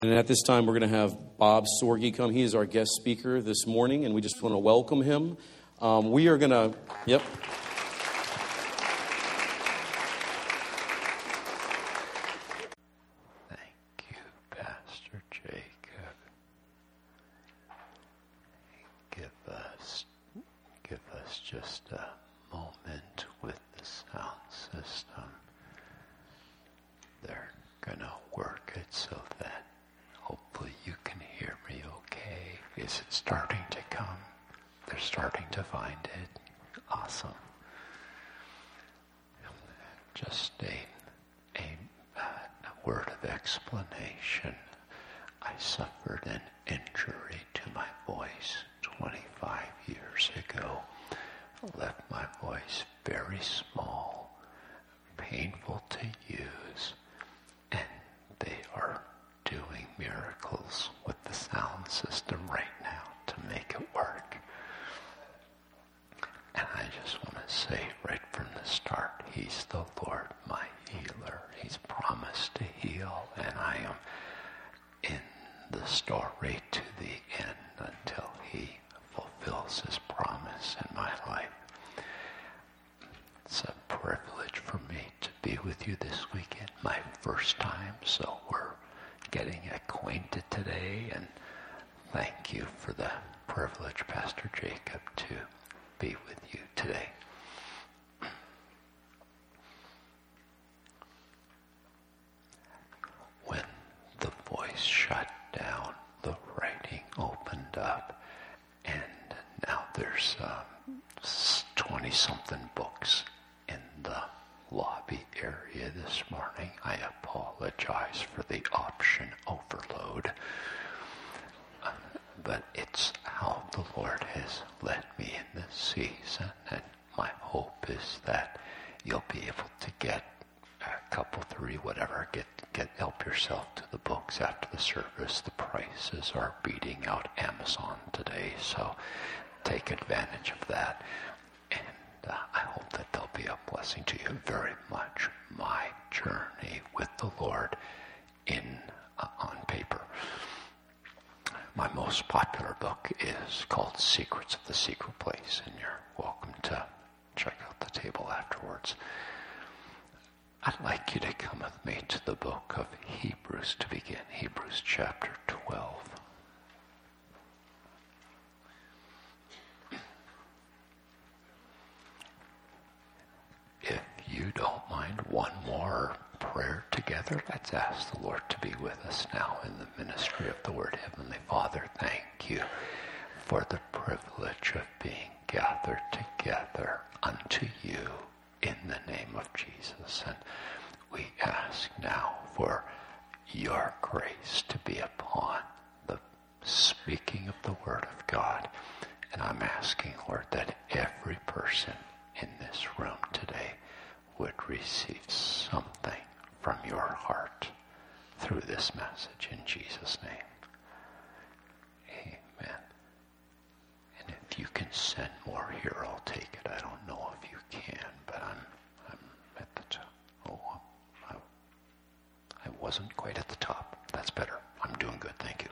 And at this time, we're going to have Bob Sorge come. He is our guest speaker this morning, and we just want to welcome him. We are going to, yep. Thank you, Pastor Jacob. Give us just a moment with the sound system. They're going to work it so that hopefully you can hear me okay. Is it starting to come? They're starting to find it. Awesome. Just a word of explanation. I suffered an injury to my voice 25 years ago. Left my voice very small, painful to use, and they are doing miracles with the sound system right now to make it work. And I just want to say right from the start, He's the Lord, my healer. He's promised to heal, and I am in the story to the end until He fulfills His promise in my life. It's a privilege for me to be with you this weekend, my first time, so we're getting acquainted today, and thank you for the privilege, Pastor Jacob, to be with you today. When the voice shut down, the writing opened up, and now there's 20-something books in the lobby area this morning. I apologize for the option overload, but it's how the Lord has led me in this season, and my hope is that you'll be able to get a couple, three, whatever, help yourself to the books after the service. The prices are beating out Amazon today, so take advantage of that. And I hope that they'll be a blessing to you very much. My journey with the Lord on paper. My most popular book is called Secrets of the Secret Place, and you're welcome to check out the table afterwards. I'd like you to come with me to the book of Hebrews to begin. Hebrews chapter 12. If you don't mind one more prayer together, let's ask the Lord to be with us now in the ministry of the Word. Heavenly Father, thank you for the privilege of being gathered together unto you in the name of Jesus. And we ask now for your grace to be upon the speaking of the Word of God. And I'm asking, Lord, that every person in this room today would receive something from your heart through this message in Jesus' name. Amen. And if you can send more here, I'll take it. I don't know if you can, but I'm at the top. I wasn't quite at the top. That's better. I'm doing good. Thank you.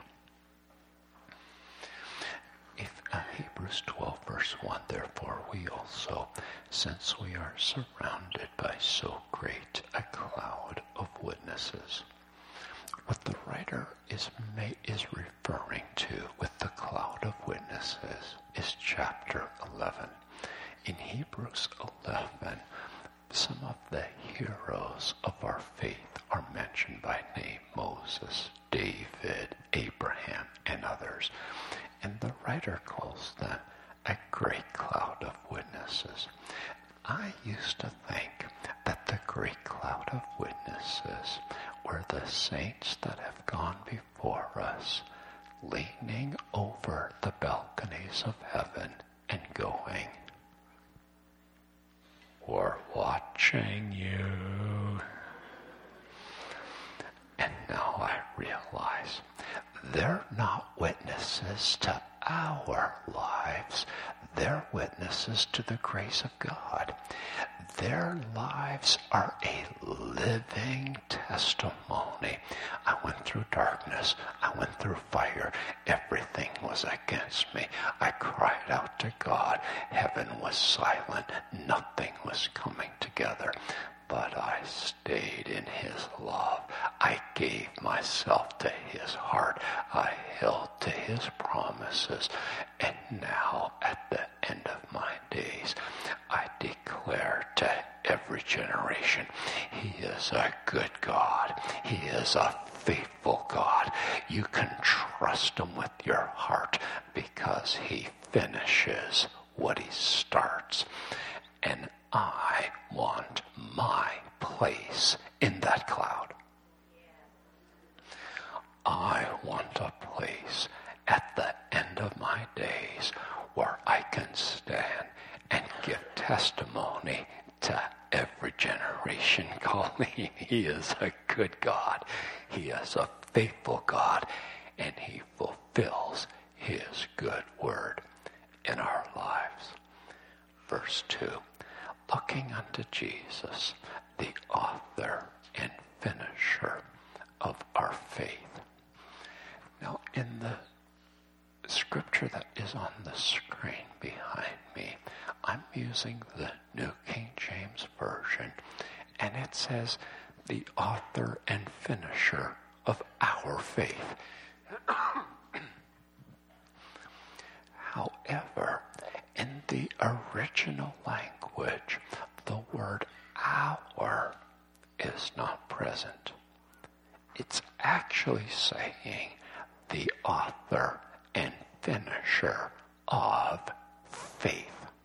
Hebrews 12, verse 1, therefore we also, since we are surrounded by so great a cloud of witnesses. What the writer is referring to with the cloud of witnesses is chapter 11. In Hebrews 11, some of the heroes of our faith are mentioned by name: Moses, David, Abraham, and others. And the writer calls them a great cloud of witnesses. I used to think that the great cloud of witnesses were the saints that have gone before us, leaning over the balconies of heaven and going, "We're watching you." And now I realize they're not witnesses to our lives, they're witnesses to the grace of God. Their lives are a living testimony. I went through darkness. I went through fire. Everything was against me. I cried out to God. Heaven was silent. Nothing was coming together. But I stayed in his love. I gave myself to his heart. I held to his promises. And now, at the end of my days, I declare to every generation, he is a good God. He is a faithful God. You can trust him with your heart because he finishes what he starts. And I want my place in that cloud. I want a place at the end of my days where I can stand and give testimony to every generation calling he is a good God. He is a faithful God, and he fulfills his good word in our lives. Verse 2. Looking unto Jesus, the author and finisher of our faith. Now, in the scripture that is on the screen behind me, I'm using the New King James Version, and it says, the author and finisher of our faith. However, in the original language, the word our is not present. It's actually saying the author and finisher of faith.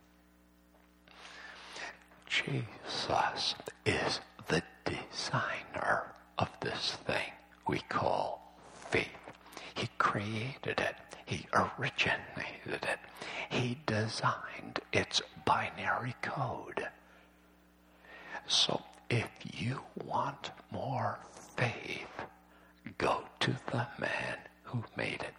Jesus is the designer of this thing we call faith. He created it. He originated it. He designed its binary code. So if you want more faith, go to the man who made it.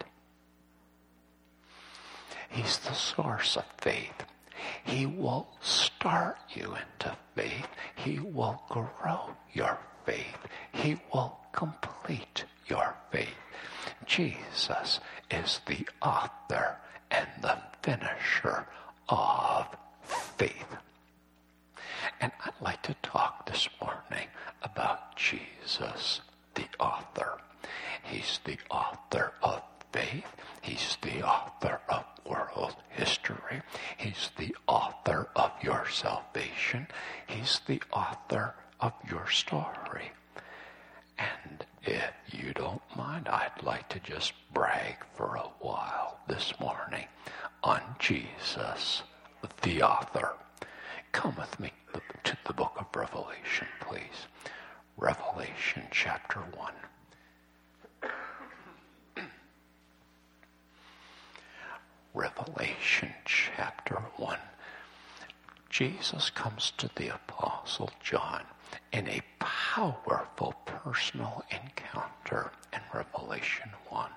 He's the source of faith. He will start you into faith. He will grow your faith. He will complete your faith. Jesus is the author and the finisher of faith. And I'd like to talk this morning about Jesus, the author. He's the author of faith. He's the author of world history. He's the author of your salvation. He's the author of your story. And if you don't mind, I'd like to just brag for a while this morning on Jesus, the author. Come with me to the book of Revelation, please. Revelation chapter 1. Revelation chapter 1. Jesus comes to the Apostle John in a powerful personal encounter in Revelation 1.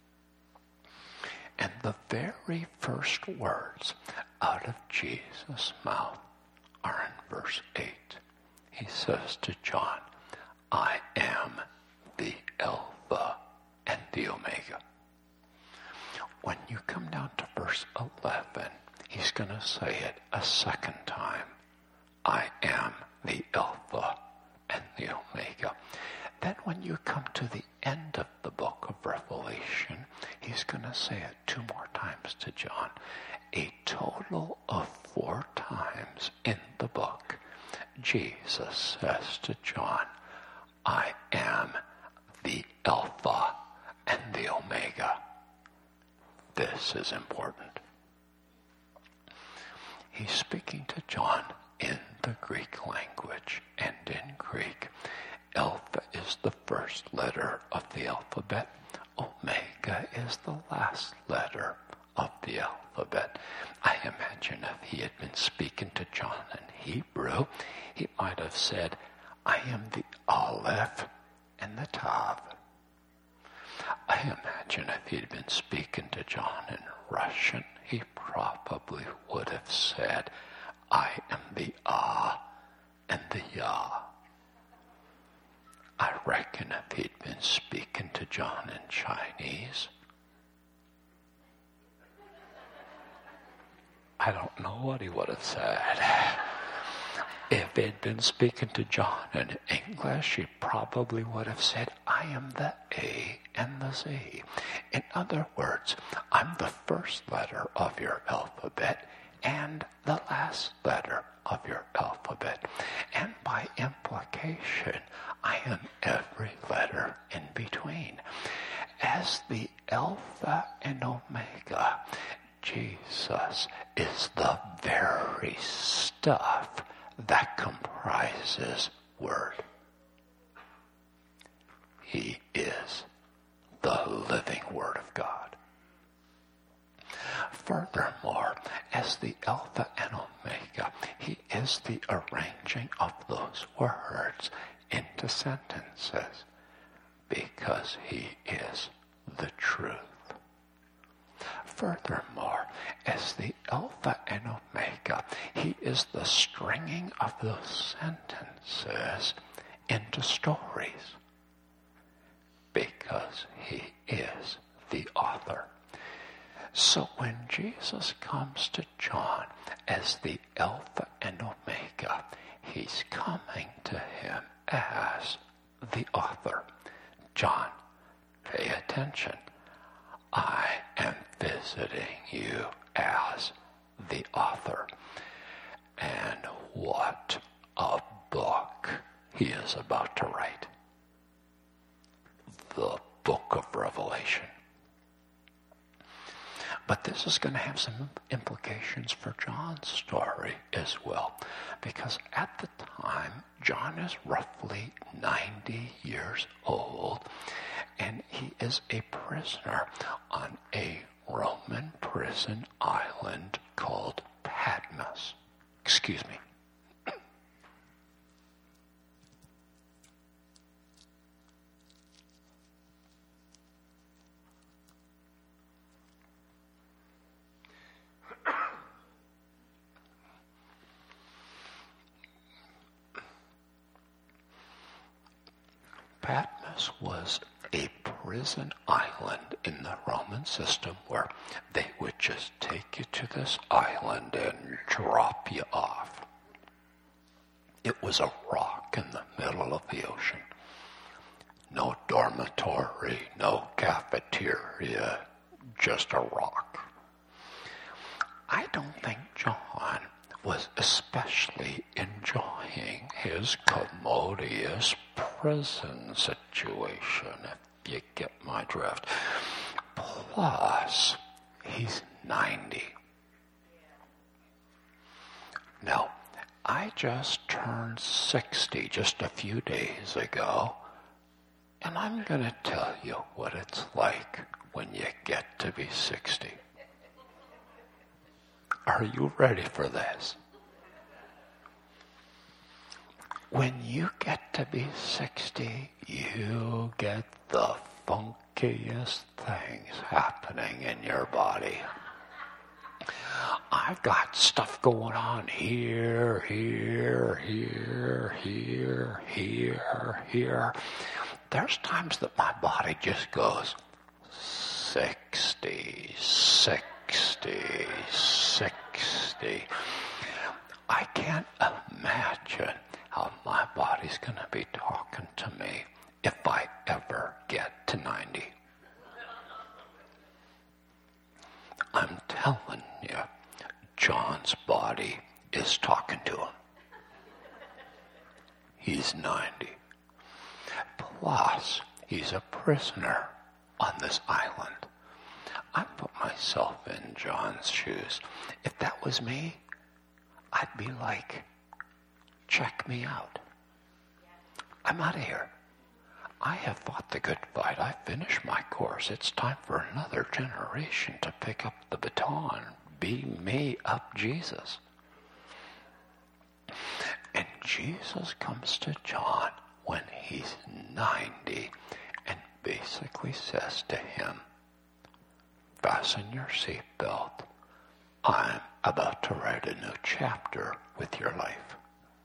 And the very first words out of Jesus' mouth are in verse 8. He says to John, I am the Alpha and the Omega. When you come down to verse 11, he's going to say it a second time. I am the Alpha and the Omega. Then when you come to the end of the book of Revelation, he's going to say it 2 more times to John. A total of 4 times in the book, Jesus says to John, I am the Alpha and the Omega. This is important. He's speaking to John in the Greek language, and in Greek, Alpha is the first letter of the alphabet. Omega is the last letter of the alphabet. I imagine if he had been speaking to John in Hebrew, he might have said, I am the Aleph and the Tav. I imagine if he'd been speaking to John in Russian, he probably would have said, I am the Ah and the Yah. I reckon if he'd been speaking to John in Chinese, I don't know what he would have said. If he'd been speaking to John in English, he probably would have said, I am the A and the Z. In other words, I'm the first letter of your alphabet and the last letter of your alphabet. And by implication, I am every letter in between. As the Alpha and Omega, Jesus is the very stuff that comprises Word. He is the living Word of God. Furthermore, as the Alpha and Omega, he is the arranging of those words into sentences because he is the truth. Furthermore, as the Alpha and Omega, he is the stringing of those sentences into stories because he is the author. So when Jesus comes to John as the Alpha and Omega, he's coming to him as the author. John, pay attention. I am visiting you as the author. And what a book he is about to write. The book of Revelation. But this is going to have some implications for John's story as well. Because at the time, John is roughly 90 years old. And he is a prisoner on a Roman prison island called Patmos. Excuse me. Patmos was a prison island in the Roman system where they would just take you to this island and drop you off. It was a rock in the middle of the ocean. No dormitory, no cafeteria, just a rock. I don't think John was especially enjoying his commodious prison situation, if you get my drift. Plus, he's 90. Now, I just turned 60 just a few days ago, and I'm going to tell you what it's like when you get to be 60. Are you ready for this? When you get to be 60, you get the funkiest things happening in your body. I've got stuff going on here. There's times that my body just goes 60. I can't imagine how my body's going to be talking to me if I ever get to 90. I'm telling you, John's body is talking to him. He's 90. Plus, he's a prisoner on this island. I put myself in John's shoes. If that was me, I'd be like, check me out. I'm out of here. I have fought the good fight. I finished my course. It's time for another generation to pick up the baton. Be me up Jesus. And Jesus comes to John when he's 90 and basically says to him, fasten your seatbelt. I'm about to write a new chapter with your life.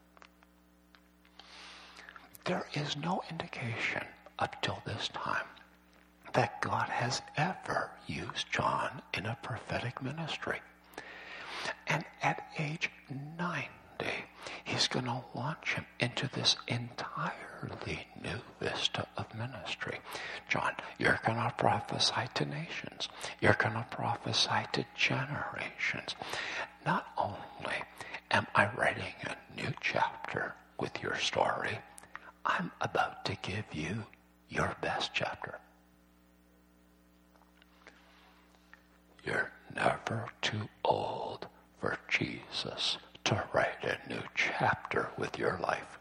There is no indication up till this time that God has ever used John in a prophetic ministry. And at age 90, he's going to launch him into this entirely new vista of ministry. John, you're going to prophesy to nations. You're going to prophesy to generations. Not only am I writing a new chapter with your story, I'm about to give you your best chapter. You're never too old for Jesus to write a new chapter with your life.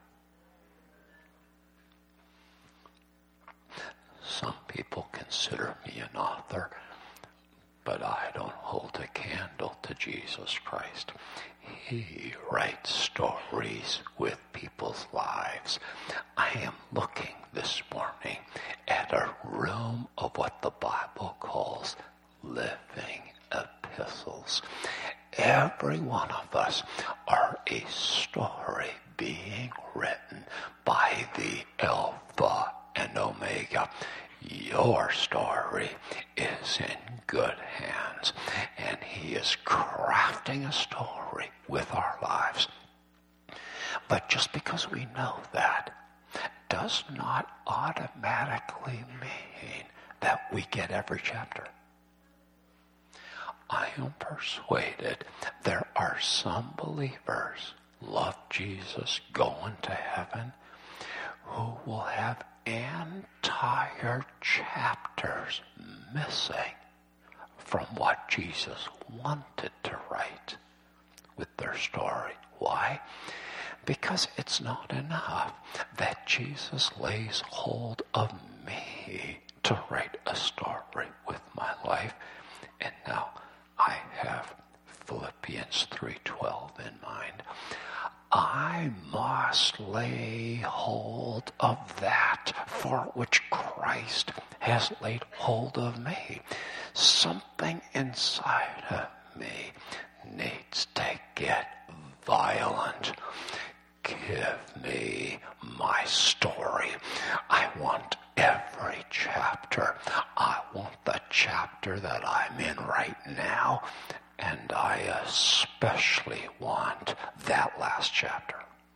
Some people consider me an author, but I don't hold a candle to Jesus Christ. He writes stories with people's lives. I am looking this morning at a room of what the Bible calls living epistles. Every one of us are a story being written by the Alpha and Omega. Your story is in good hands, and he is crafting a story with our lives. But just because we know that does not automatically mean that we get every chapter. I am persuaded there are some believers, love Jesus, going to heaven, who will have entire chapters missing from what Jesus wanted to write with their story. Why? Because it's not enough that Jesus lays hold of me to write a story with my life. And now I have Philippians 3:12 in mind. I must lay hold of that for which Christ has laid hold of me. Something inside of me needs to get violent. Give me my story. I want every chapter. I want the chapter that I'm in right now. And I especially want that last chapter.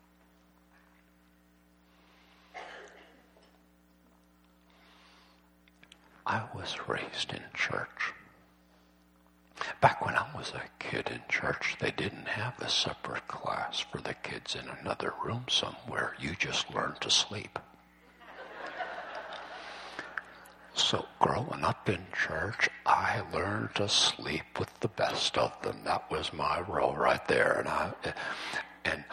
I was raised in church. Back when I was a kid in church, they didn't have a separate class for the kids in another room somewhere. You just learned to sleep. So growing up in church, I learned to sleep with the best of them. That was my role right there. And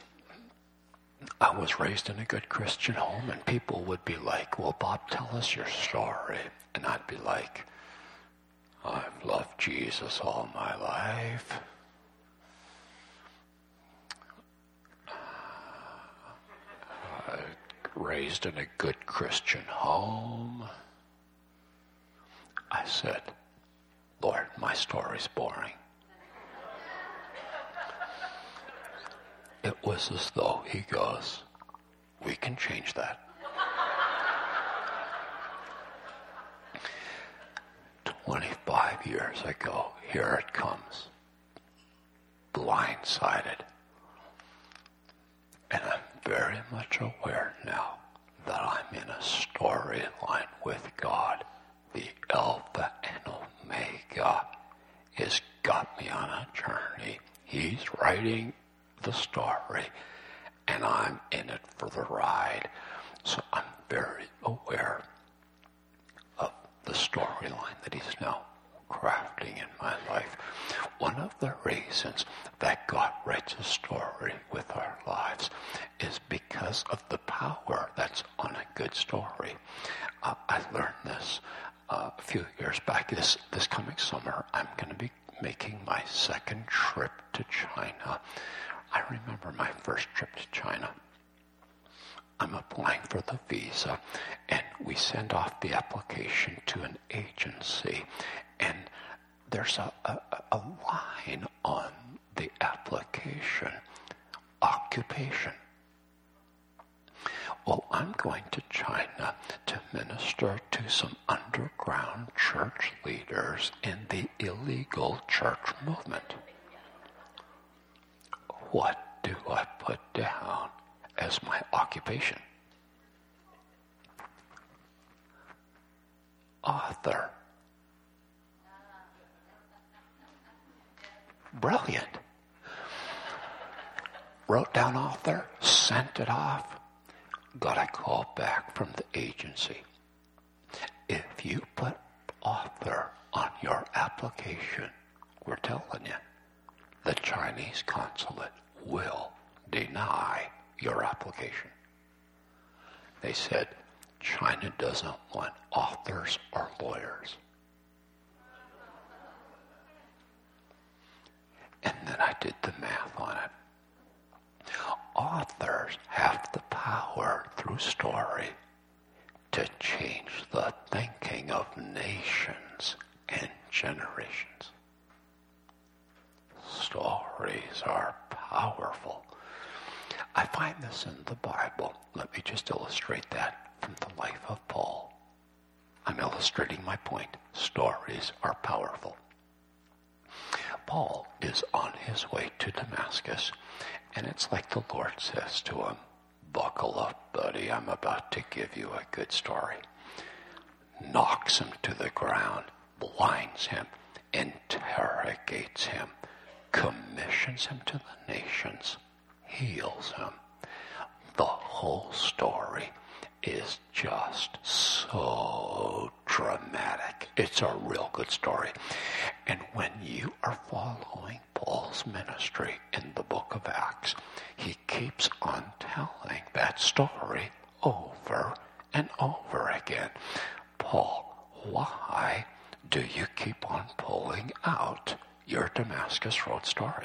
I was raised in a good Christian home, and people would be like, well, Bob, tell us your story. And I'd be like, I've loved Jesus all my life. Raised in a good Christian home. I said, Lord, my story's boring. It was as though he goes, we can change that. 25 years ago, here it comes. Blindsided. And I'm very much aware now that I'm in a storyline with God. The Alpha and Omega has got me on a journey. He's writing the story, and I'm in it for the ride. So I'm very aware of the storyline that he's now crafting in my life. One of the reasons that God writes a story with our lives is because of the power that's on a good story. I learned this a few years back. This coming summer, I'm going to be making my second trip to China. I remember my first trip to China. I'm applying for the visa, and we send off the application to an agency, and there's a line on the application, occupation. Well, I'm going to China to minister to some underground church leaders in the illegal church movement. What do I put down as my occupation? Author. Brilliant. Wrote down author, sent it off, got a call back from the agency. If you put author on your application, we're telling you, the Chinese consulate will deny your application. They said, China doesn't want authors or lawyers. And then I did the math on it. Authors have the power through story to change the thinking of nations and generations. Stories are powerful. I find this in the Bible. Let me just illustrate that from the life of Paul. I'm illustrating my point. Stories are powerful. Paul is on his way to Damascus, and it's like the Lord says to him, buckle up, buddy, I'm about to give you a good story. Knocks him to the ground, blinds him, interrogates him, commissions him to the nations, heals him. The whole story is just so dramatic. It's a real good story. And when you are following Paul's ministry in the book of Acts, he keeps on telling that story over and over again. Paul, why do you keep on pulling out your Damascus Road story?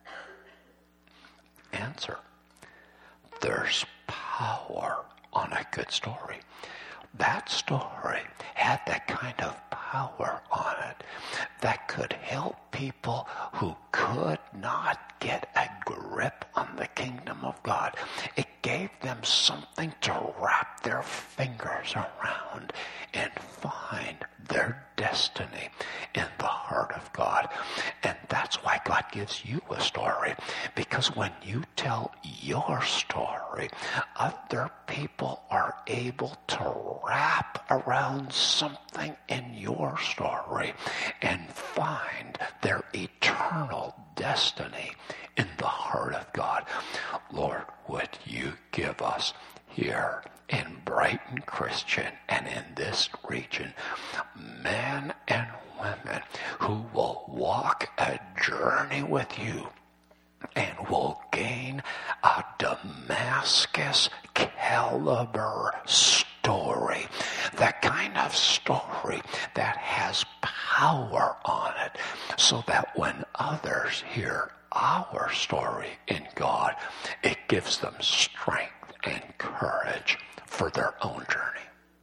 Answer. There's power on a good story. That story had that kind of power on it that could help people who could not get a grip on the kingdom of God. It gave them something to wrap their fingers around and find their destiny in the heart of God. And that's why God gives you a story. Because when you tell your story, other people are able to wrap around something in your story and find their eternal destiny in the heart of God. Lord, would you give us here in Brighton Christian and in this region men and women who will walk a journey with you and will gain a Damascus caliber story, the kind of story that has power on it, so that when others hear our story in God, it gives them strength and courage for their own journey.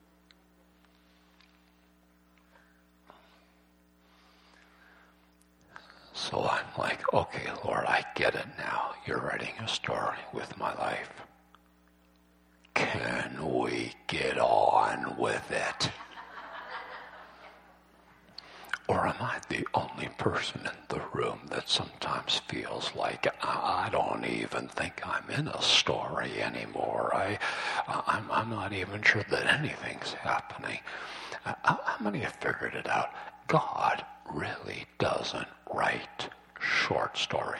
So I'm like, okay, Lord, I get it now. You're writing a story with my life. Can we get on with it? Or am I the only person in the room that sometimes feels like I don't even think I'm in a story anymore? I'm not even sure that anything's happening. How many have figured it out? God really doesn't write short stories.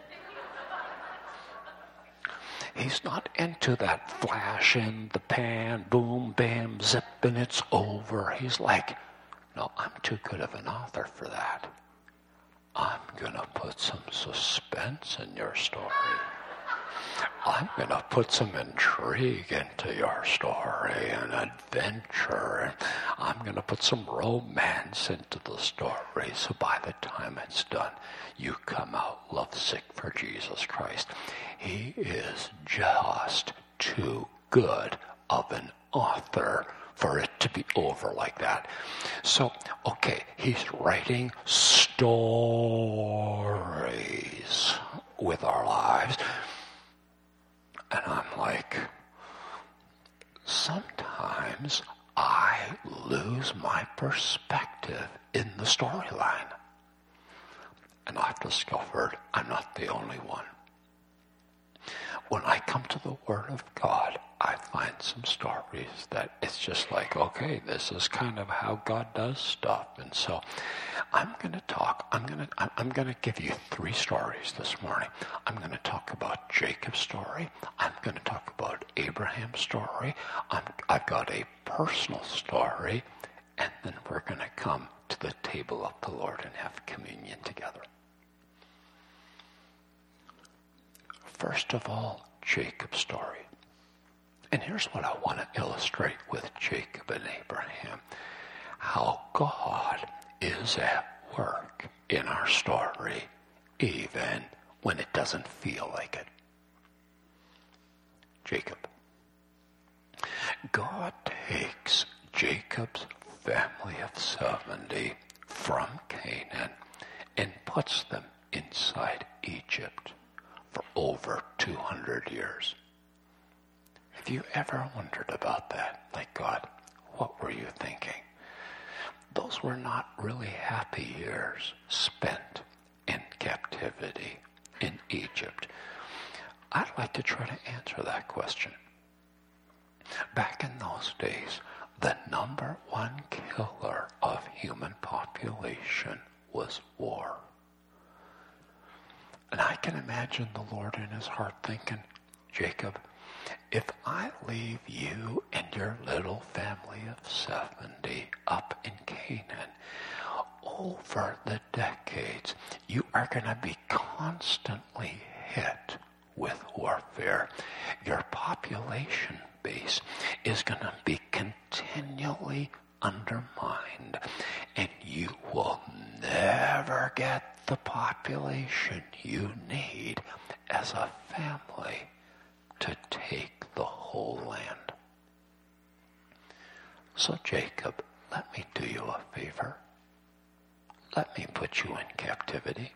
He's not into that flash in the pan, boom, bam, zip, and it's over. He's like, no, I'm too good of an author for that. I'm going to put some suspense in your story. I'm going to put some intrigue into your story and adventure. And I'm going to put some romance into the story. So by the time it's done, you come out lovesick for Jesus Christ. He is just too good of an author for it to be over like that. So, okay, he's writing stories. stories with our lives. And I'm like, sometimes I lose my perspective in the storyline. And I've discovered I'm not the only one. When I come to the Word of God, I find some stories that it's just like, okay, this is kind of how God does stuff. And so I'm going to talk, I'm going to give you 3 stories this morning. I'm going to talk about Jacob's story. I'm going to talk about Abraham's story. I've got a personal story. And then we're going to come to the table of the Lord and have communion together. First of all, Jacob's story. And here's what I want to illustrate with Jacob and Abraham. How God is at work in our story, even when it doesn't feel like it. Jacob. God takes Jacob's family of 70 from Canaan and puts them inside Egypt for over 200 years. Have you ever wondered about that? Like, God, what were you thinking? Those were not really happy years spent in captivity in Egypt. I'd like to try to answer that question. Back in those days, the number 1 killer of human population was war. And I can imagine the Lord in his heart thinking, Jacob, if I leave you and your little family of 70 up in Canaan, over the decades, you are going to be constantly hit with warfare. Your population base is going to be continually undermined, and you will never get the population you need as a family to take the whole land. So Jacob, let me do you a favor. Let me put you in captivity.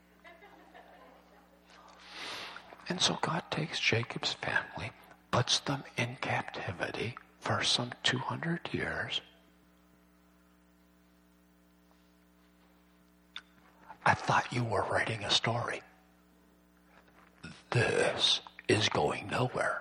And so God takes Jacob's family, puts them in captivity for some 200 years. I thought you were writing a story. This is going nowhere.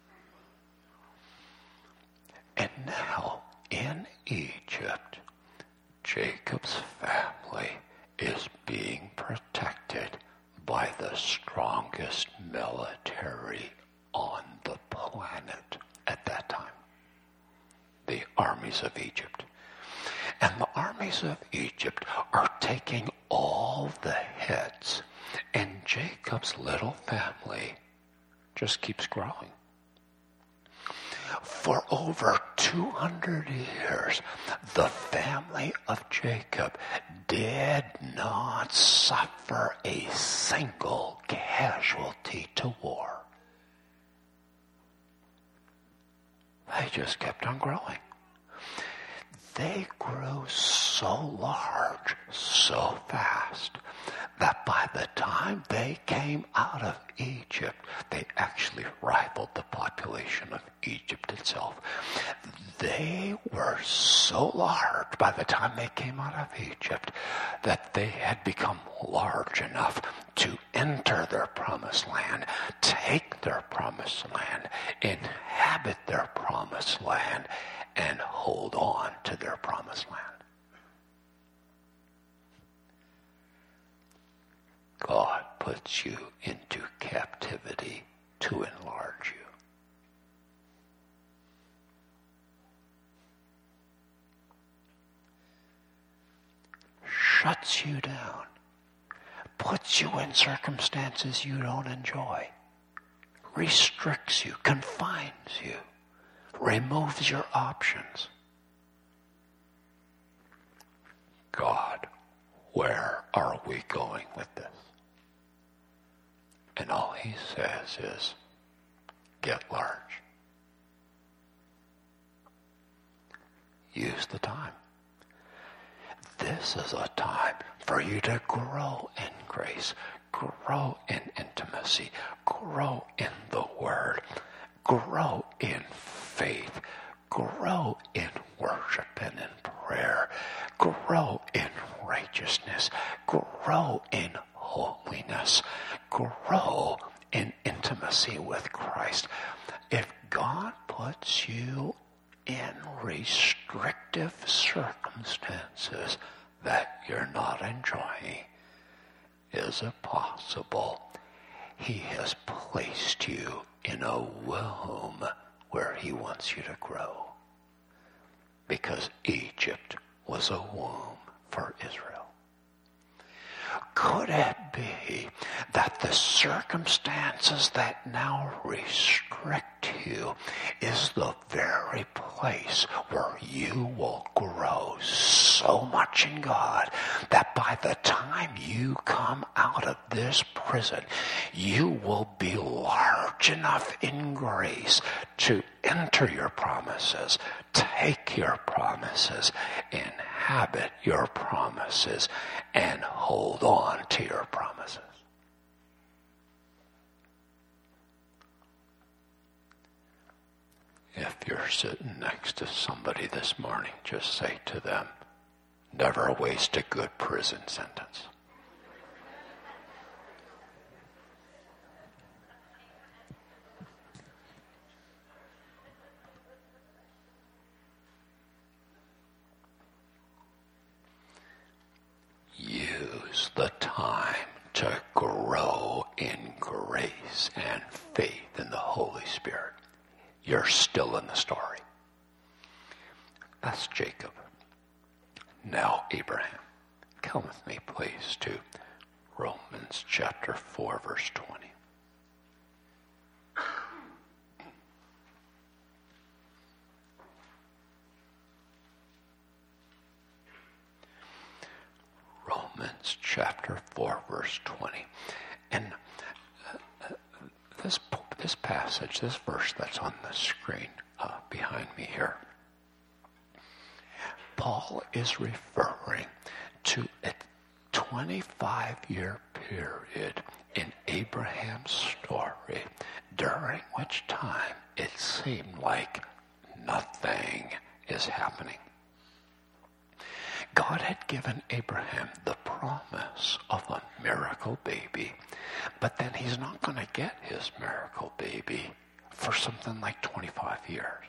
And now, in Egypt, Jacob's family is being protected by the strongest military on the planet at that time. The armies of Egypt. And the armies of Egypt are taking all the hits, and Jacob's little family just keeps growing. For over 200 years, the family of Jacob did not suffer a single casualty to war. They just kept on growing. They grew so large, so fast, that by the time they came out of Egypt, they actually rivaled the population of Egypt itself. They were so large by the time they came out of Egypt that they had become large enough to enter their promised land, take their promised land, inhabit their promised land, and hold on to their promised land. God puts you into captivity to enlarge you. Shuts you down, puts you in circumstances you don't enjoy, restricts you, confines you, removes your options. God, where are we going with this? And all he says is, get large. Use the time. this is a time for you to grow in grace, grow in intimacy, grow in the Word, grow in faith, grow in worship and in prayer, grow in righteousness, grow in holiness, grow in intimacy with Christ. If God puts you in restrictive circumstances that you're not enjoying, is it possible He has placed you in a womb where He wants you to grow? Because Egypt was a womb for Israel. Could it be that the circumstances that now restrict you is the very place where you will grow so much in God that by the time you come out of this prison, you will be large enough in grace to enter your promises, take your promises, inhabit your promises, and hold on to your promises? If you're sitting next to somebody this morning, just say to them, never waste a good prison sentence. Use the time to grow in grace and faith in the Holy Spirit. You're still in the story. That's Jacob. Now Abraham. Come with me, please, to Romans chapter 4, verse 20. Romans chapter 4, verse 20. And this passage, this verse that's on the screen behind me here, Paul is referring to a 25-year period in Abraham's story during which time it seemed like nothing is happening. God had given Abraham the promise of a miracle baby, but then he's not going to get his miracle baby for something like 25 years.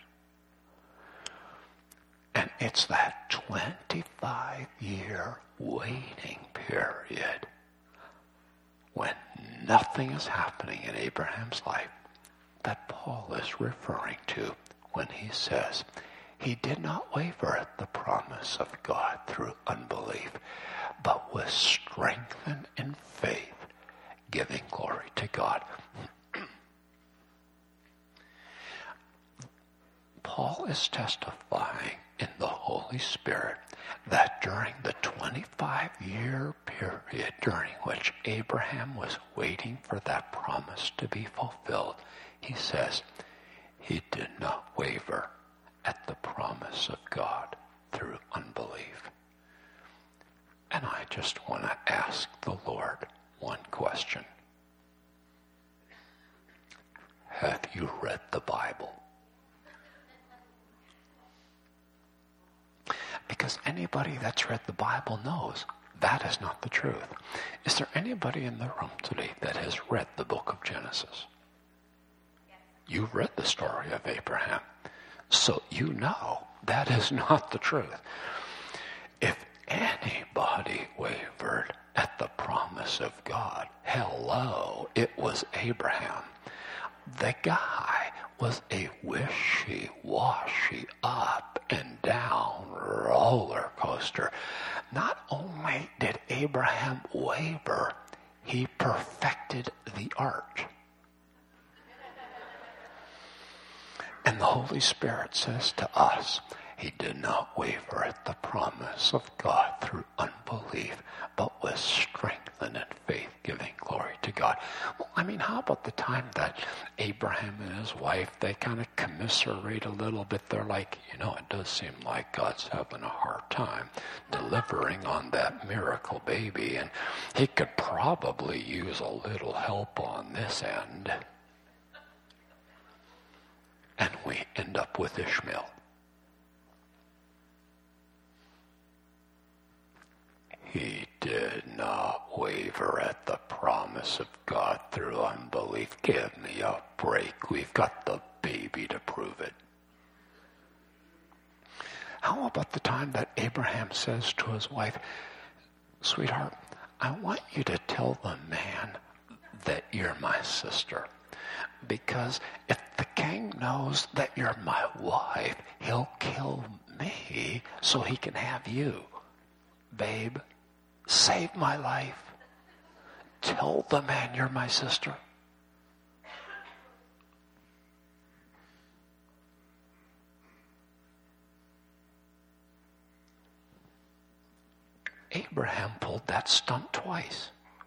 And it's that 25-year waiting period when nothing is happening in Abraham's life that Paul is referring to when he says, he did not waver at the promise of God through unbelief, but was strengthened in faith, giving glory to God. Paul is testifying in the Holy Spirit that during the 25-year period during which Abraham was waiting for that promise to be fulfilled, he says he did not waver at the promise of God through unbelief. And I just want to ask the Lord one question. Have you read the Bible? Because anybody that's read the Bible knows that is not the truth. Is there anybody in the room today that has read the book of Genesis? You read the story of Abraham. So you know that is not the truth. If anybody wavered at the promise of God, hello, it was Abraham. The guy was a wishy-washy, up and down roller coaster. Not only did Abraham waver, he perfected the art. And the Holy Spirit says to us, he did not waver at the promise of God through unbelief, but was strengthened in faith, giving glory to God. Well, I mean, how about the time that Abraham and his wife, they kind of commiserate a little bit. They're like, it does seem like God's having a hard time delivering on that miracle baby, and he could probably use a little help on this end. And we end up with Ishmael. He did not waver at the promise of God through unbelief. Give me a break. We've got the baby to prove it. How about the time that Abraham says to his wife, sweetheart, I want you to tell the man that you're my sister. Because if the king knows that you're my wife, he'll kill me so he can have you. Babe, save my life. Tell the man you're my sister. Abraham pulled that stunt twice.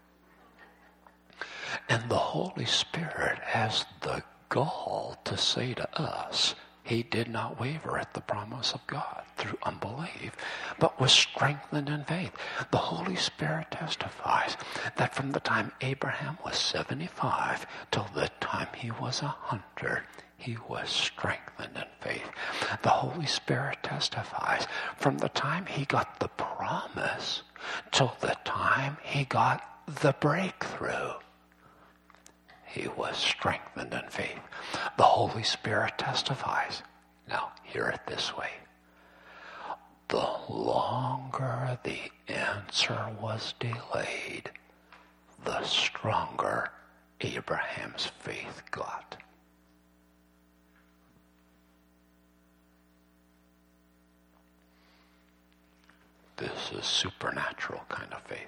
And the Holy Spirit has the gall to say to us, he did not waver at the promise of God through unbelief, but was strengthened in faith. The Holy Spirit testifies that from the time Abraham was 75 till the time he was 100, he was strengthened in faith. The Holy Spirit testifies from the time he got the promise till the time he got the breakthrough, he was strengthened in faith. The Holy Spirit testifies. Now, hear it this way. The longer the answer was delayed, the stronger Abraham's faith got. This is supernatural kind of faith.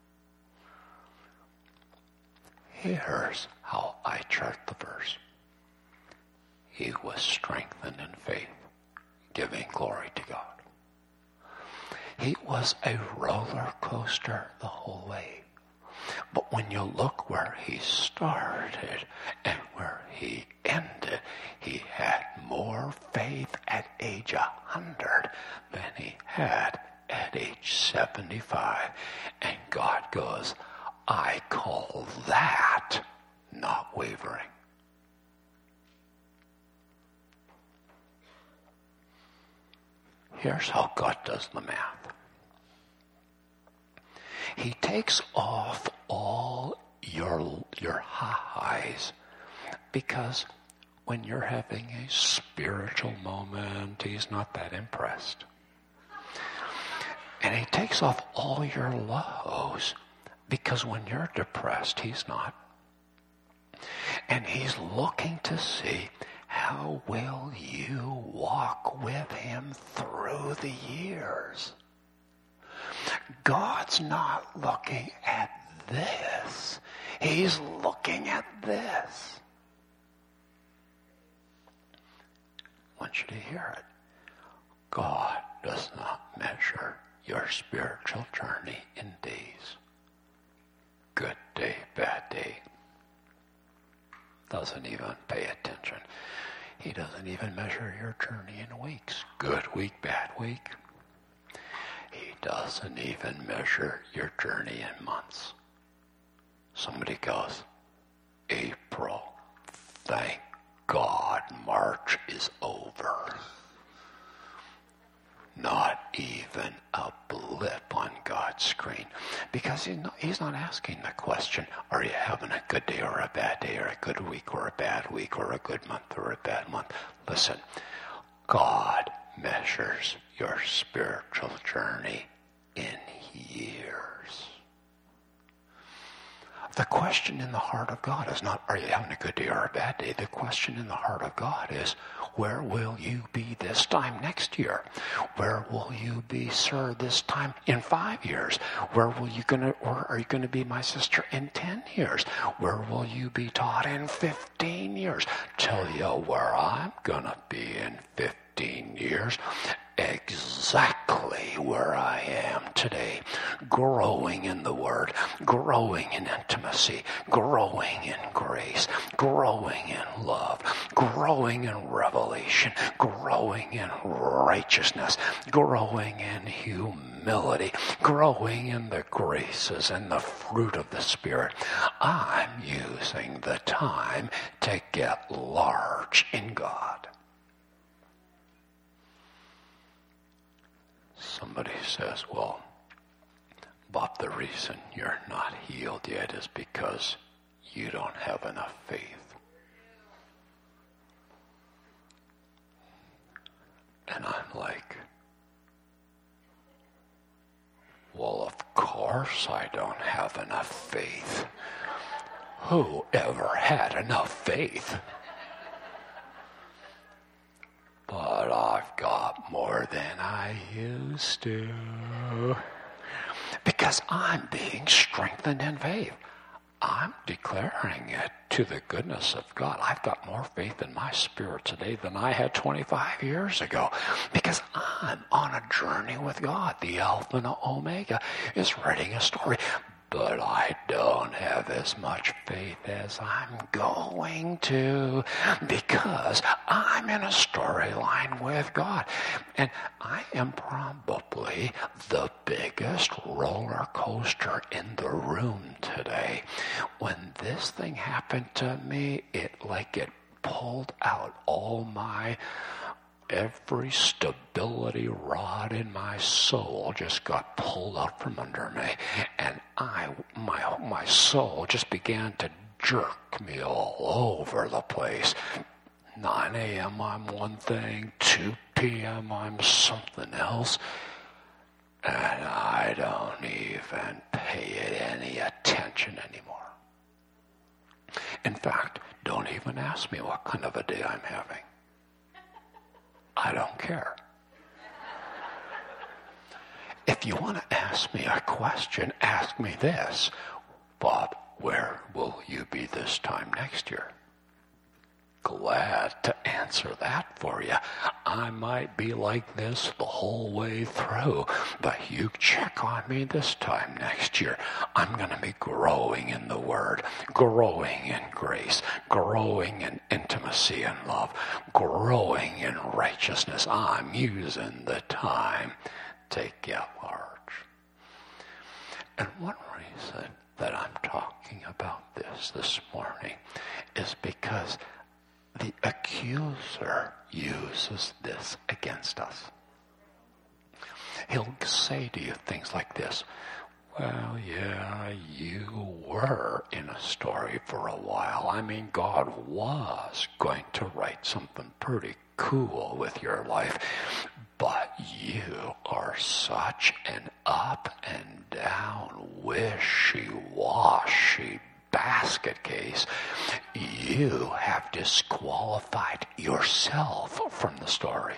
Here's how I chart the verse. He was strengthened in faith, giving glory to God. He was a roller coaster the whole way. But when you look where he started and where he ended, he had more faith at age 100 than he had at age 75. And God goes, I call that not wavering. Here's how God does the math. He takes off all your highs, because when you're having a spiritual moment, he's not that impressed. And he takes off all your lows, because when you're depressed, he's not. And he's looking to see how will you walk with him through the years. God's not looking at this. He's looking at this. I want you to hear it. God does not measure your spiritual journey in days. Good day, bad day. Doesn't even pay attention. He doesn't even measure your journey in weeks. Good week, bad week. He doesn't even measure your journey in months. Somebody goes, April, thank God March is over. Not even a blip on God's screen. Because he's not asking the question, are you having a good day or a bad day, or a good week or a bad week, or a good month or a bad month? Listen, God measures your spiritual journey in years. The question in the heart of God is not, are you having a good day or a bad day? The question in the heart of God is, where will you be this time next year? Where will you be, sir, this time in 5 years? Where are you going to be, my sister, in 10 years? Where will you be, Todd, in 15 years? Tell you where I'm going to be in 15 years. Exactly where I am today. growing in the Word, growing in intimacy, growing in grace, growing in love, growing in revelation, growing in righteousness, growing in humility, growing in the graces and the fruit of the Spirit. I'm using the time to get large in God. Somebody says, well, Bob, the reason you're not healed yet is because you don't have enough faith. And I'm like, well, of course I don't have enough faith. Who ever had enough faith? But I've got more than I used to. Because I'm being strengthened in faith. I'm declaring it to the goodness of God. I've got more faith in my spirit today than I had 25 years ago. Because I'm on a journey with God. The Alpha and the Omega is writing a story. But I don't have as much faith as I'm going to, because I'm in a storyline with God. And I am probably the biggest roller coaster in the room today. When this thing happened to me, it pulled out all my every stability rod in my soul just got pulled out from under me, and my soul just began to jerk me all over the place. 9 a.m. I'm one thing, 2 p.m. I'm something else, and I don't even pay it any attention anymore. In fact, don't even ask me what kind of a day I'm having. I don't care. If you want to ask me a question, ask me this. Bob, where will you be this time next year? Glad to answer that for you. I might be like this the whole way through, but you check on me this time next year. I'm going to be growing in the Word, growing in grace, growing in intimacy and love, growing in righteousness. I'm using the time to get large. And one reason that I'm talking about this morning is because the accuser uses this against us. He'll say to you things like this. Well, yeah, you were in a story for a while. I mean, God was going to write something pretty cool with your life, but you are such an up and down, wishy-washy basket case. You have disqualified yourself from the story.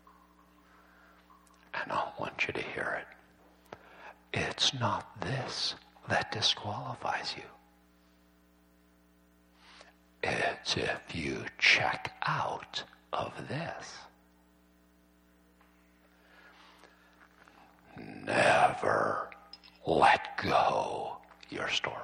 And I want you to hear it. It's not this that disqualifies you. It's if you check out of this. Never let go your story.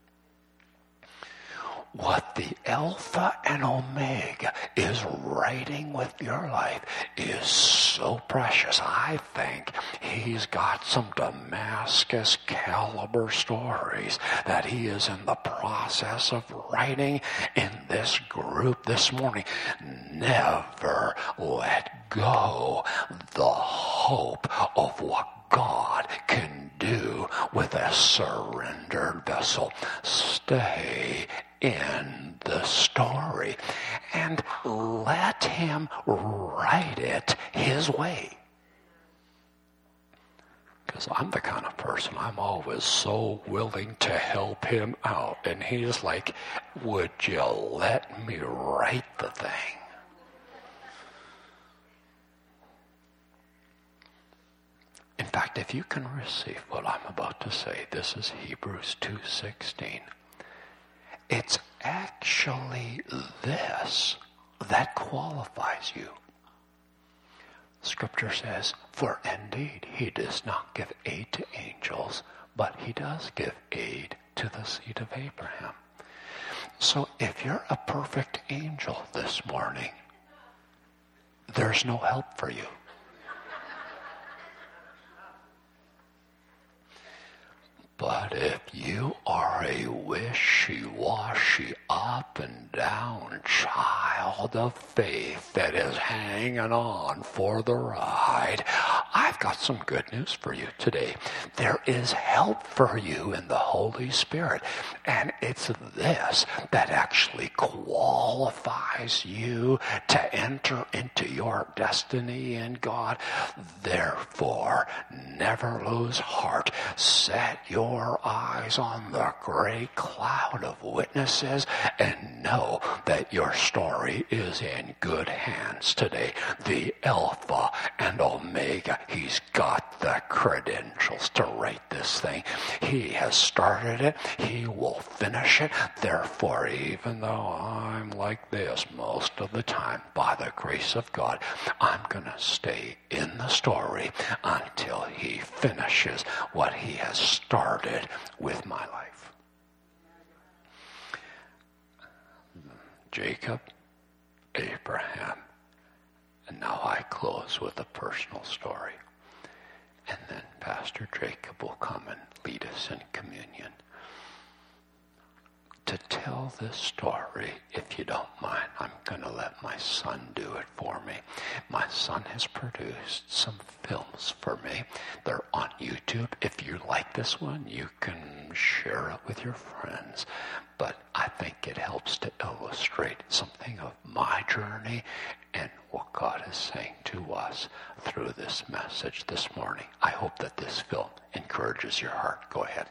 What the Alpha and Omega is writing with your life is so precious. I think he's got some Damascus caliber stories that he is in the process of writing in this group this morning. Never let go the hope of what God can do with a surrendered vessel. Stay in the story and let him write it his way. Because I'm the kind of person, I'm always so willing to help him out. And he's like, would you let me write the thing? In fact, if you can receive what I'm about to say, this is Hebrews 2:16. It's actually this that qualifies you. Scripture says, for indeed he does not give aid to angels angels, but he does give aid to the seed of Abraham. So if you're a perfect angel this morning, there's no help for you. But if you are a wishy-washy, up and down child of faith that is hanging on for the ride, I've got some good news for you today. There is help for you in the Holy Spirit. And it's this that actually qualifies you to enter into your destiny in God. Therefore, never lose heart. Set your eyes on the great cloud of witnesses and know that your story is in good hands today. The Alpha and Omega. He's got the credentials to write this thing. He has started it. He will finish it. Therefore, even though I'm like this most of the time, by the grace of God, I'm going to stay in the story until he finishes what he has started with my life. Jacob, Abraham, and now I close with a personal story. And then Pastor Jacob will come and lead us in communion. To tell this story, if you don't mind, I'm going to let my son do it for me. My son has produced some films for me. They're on YouTube. If you like this one, you can share it with your friends. But I think it helps to illustrate something of my journey and what God is saying to us through this message this morning. I hope that this film encourages your heart. Go ahead.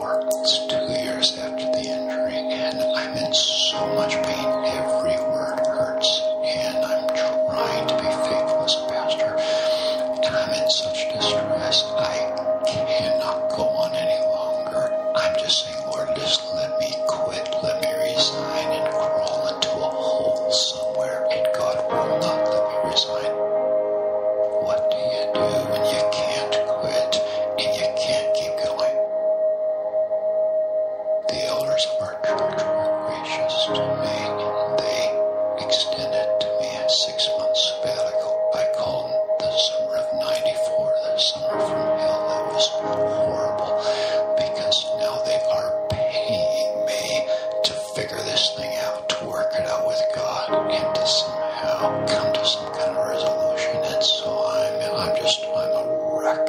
So much pain, every word this thing out, to work it out with God, and to somehow come to some kind of resolution. And so I'm a wreck.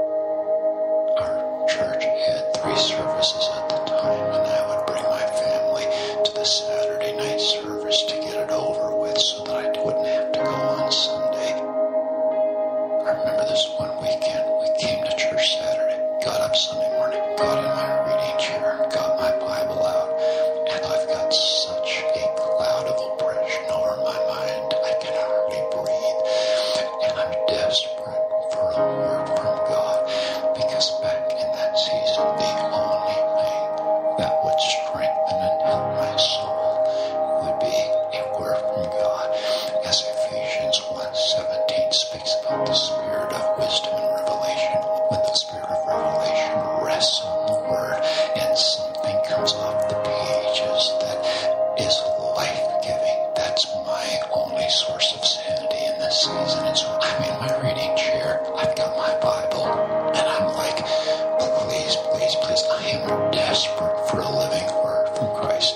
Our church had 3 services at the time, and I would bring my family to the Saturday night service to get it over with so that I wouldn't have to go on Sunday. I remember this one weekend, we came to church Saturday, got up Sunday morning, got in my reading chair, got my Bible out, and I've got such a cloud of oppression over my mind, I can hardly breathe. And I'm desperate for a word from God, because back in that season, the only thing that would strengthen and help my soul would be a word from God, as Ephesians 1:17 speaks about the spirit of wisdom and revelation. When the spirit of revelation rests on the word and something comes off the pages that is life-giving, that's my only source of sanity in this season. And so I'm in my reading chair, I've got my Bible, and I'm like, please, please, please, I am desperate for a living word from Christ.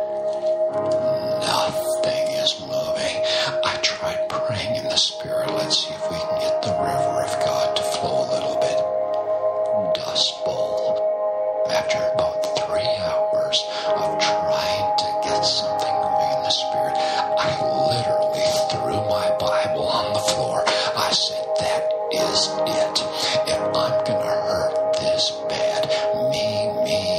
Nothing is moving. I tried praying in the Spirit. Let's see if we can get the river of God to flow a little bit. Dust bowl. After about 3 hours of trying to get something moving in the Spirit, I literally threw my Bible on the floor. I said, that is it. If I'm going to hurt this bad, me,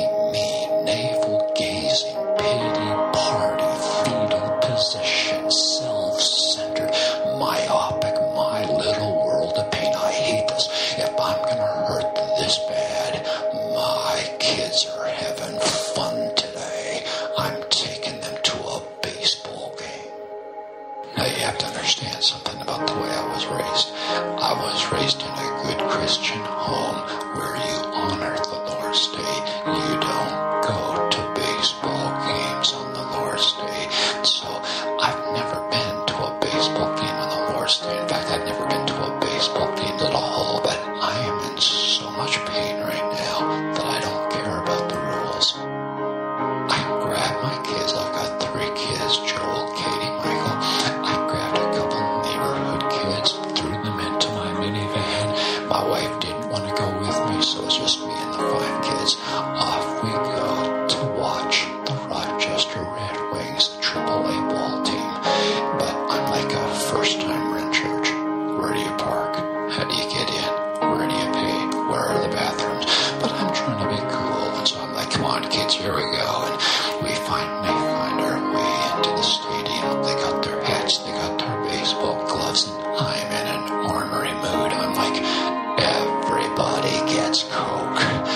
navel-gazing, pity-party, fetal position, self-centered, myopic, my little world of pain. I hate this. If I'm going to hurt this bad, my kids are having fun today. I'm taking them to a baseball game. Now you have to understand something about the way I was raised. I was raised in a good Christian home where you honor the Lord's Day. You don't go to baseball games on the Lord's Day. So I've never been to a baseball game on the Lord's Day. In fact, I've never been to a baseball game at all. But I am in so much pain right now that I don't care about the rules. I grabbed my kids. I've got 3 kids, Joel, Katie, Michael. I grabbed a couple neighborhood kids, threw them into my minivan. My wife didn't want to go with me, so it's just me and the 5 kids. Off we go to watch the Rochester Red Wings AAA ball team. But I'm like a first-timer in church. Where do you park? How do you get in? Where do you pay? Where are the bathrooms? But I'm trying to be cool, and so I'm like, come on, kids, here we go. And we finally find our way into the stadium. They got their hats, they got their baseball gloves, and I'm in an ornery mood. I'm like, everybody gets Coke.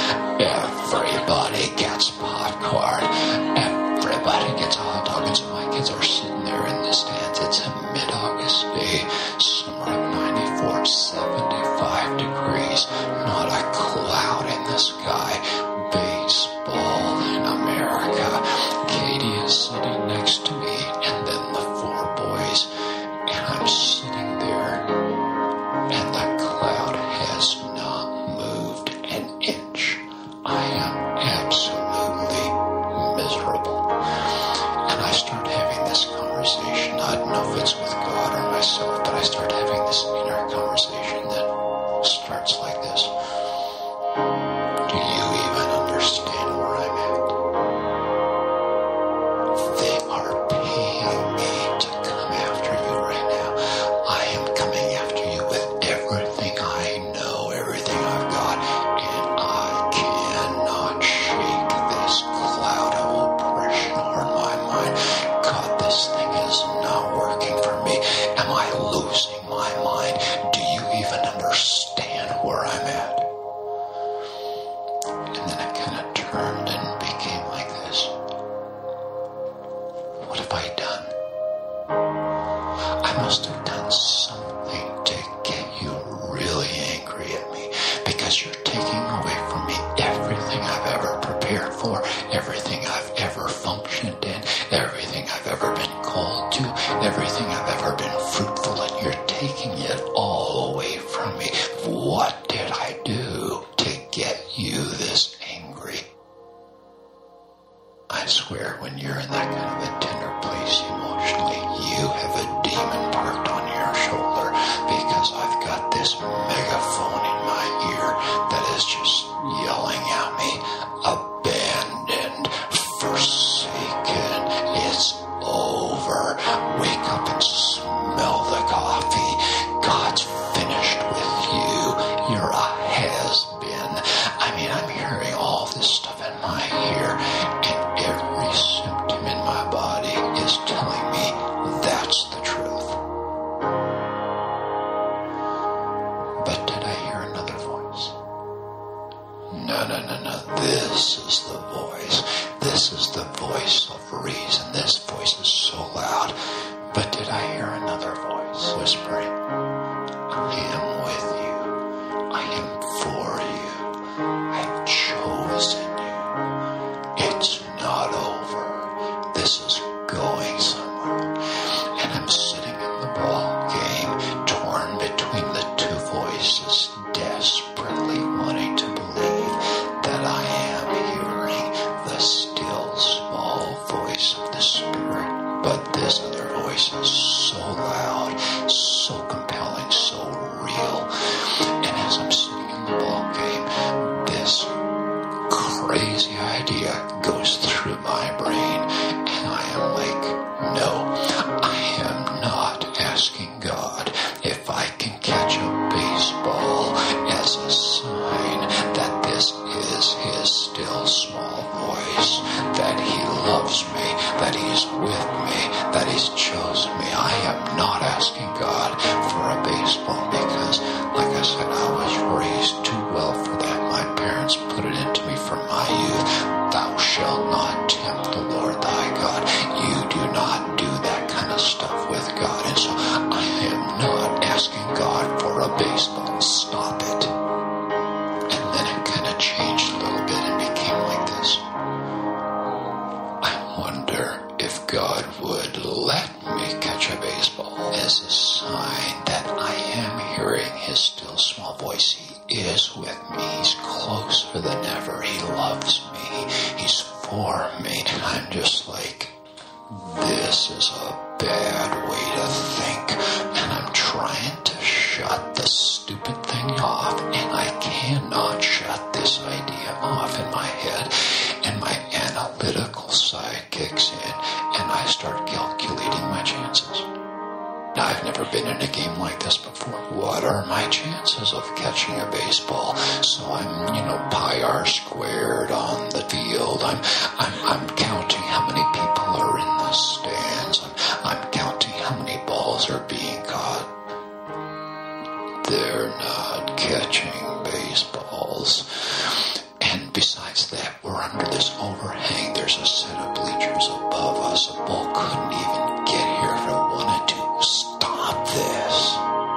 Everybody gets popcorn. Everybody gets a hot dog. And so my kids are sitting there in the stands. It's a mid-August day, summer of 94, 75 degrees, not a cloud in the sky. Baseball in America. Katie is sitting next to me, and then the 4 boys, and I'm sitting there, and the cloud has not moved an inch. I am absolutely miserable. And I start having this conversation. I don't know if it's with God or myself, but I start having this inner conversation that starts like this. Do you even understand where I'm at? They are paying me to come after you right now. I am coming after you with everything I know, everything I've got, and I cannot shake this cloud of oppression over my mind. God, this thing is not working for me. Am I losing my mind? Do you even understand where I'm at? And then it kind of turned and became like this. when you're in that kind of a tender place emotionally, you have a demon parked on your shoulder, because I've got this megaphone in my ear that is just yelling at me, abandoned, forsaken, it's over. Wake up and smell the coffee. God's finished with you. You're a has-been. I mean, I'm hearing all this stuff in my ear, and every symptom in my body is telling me that's the truth. But did I hear another voice? No. This is the voice. This is the voice of reason. This voice is so loud. But did I hear another voice whispering, I am with you. I am for you. I've chosen you. It's not over. This is going somewhere. And I'm sitting in the ball game, torn between the two voices, desperately wanting to believe that I am hearing the still small voice of the Spirit. But this other voice is so loud, so compelling, so real. And as I'm sitting in the ball game, this crazy idea goes through my brain, and I am like, no, I am not asking God if I can catch a baseball as a sign that this is his still small voice, that he loves me, that he's with me, that he's chosen me. I am not asking God for a baseball because, like I said, I was raised too well for that. My parents put it into me from my youth. Thou shalt not tempt the Lord thy God. You do not do that kind of stuff with God. And so I am not asking God for a baseball. Stop it. And then it kind of changed a little bit and became like this. I wonder if God would let me catch a baseball as a sign that I am hearing his still small voice. He is with me. He's closer than ever. He loves me. He's for me. And I'm just like, this is a bad way to think. And I'm trying to shut the stupid thing off. And I cannot shut this idea off in my head. And my analytical side kicks in. And I start calculating my chances. Now, I've never been in a game like this before. What are my chances of catching a baseball? So I'm, pi r squared on the field. I'm counting how many people are in the stands. I'm counting how many balls are being caught. They're not catching baseballs. And besides that, we're under this overhang. There's a set of bleachers above us. A ball couldn't even get here if it wanted to. Stop this.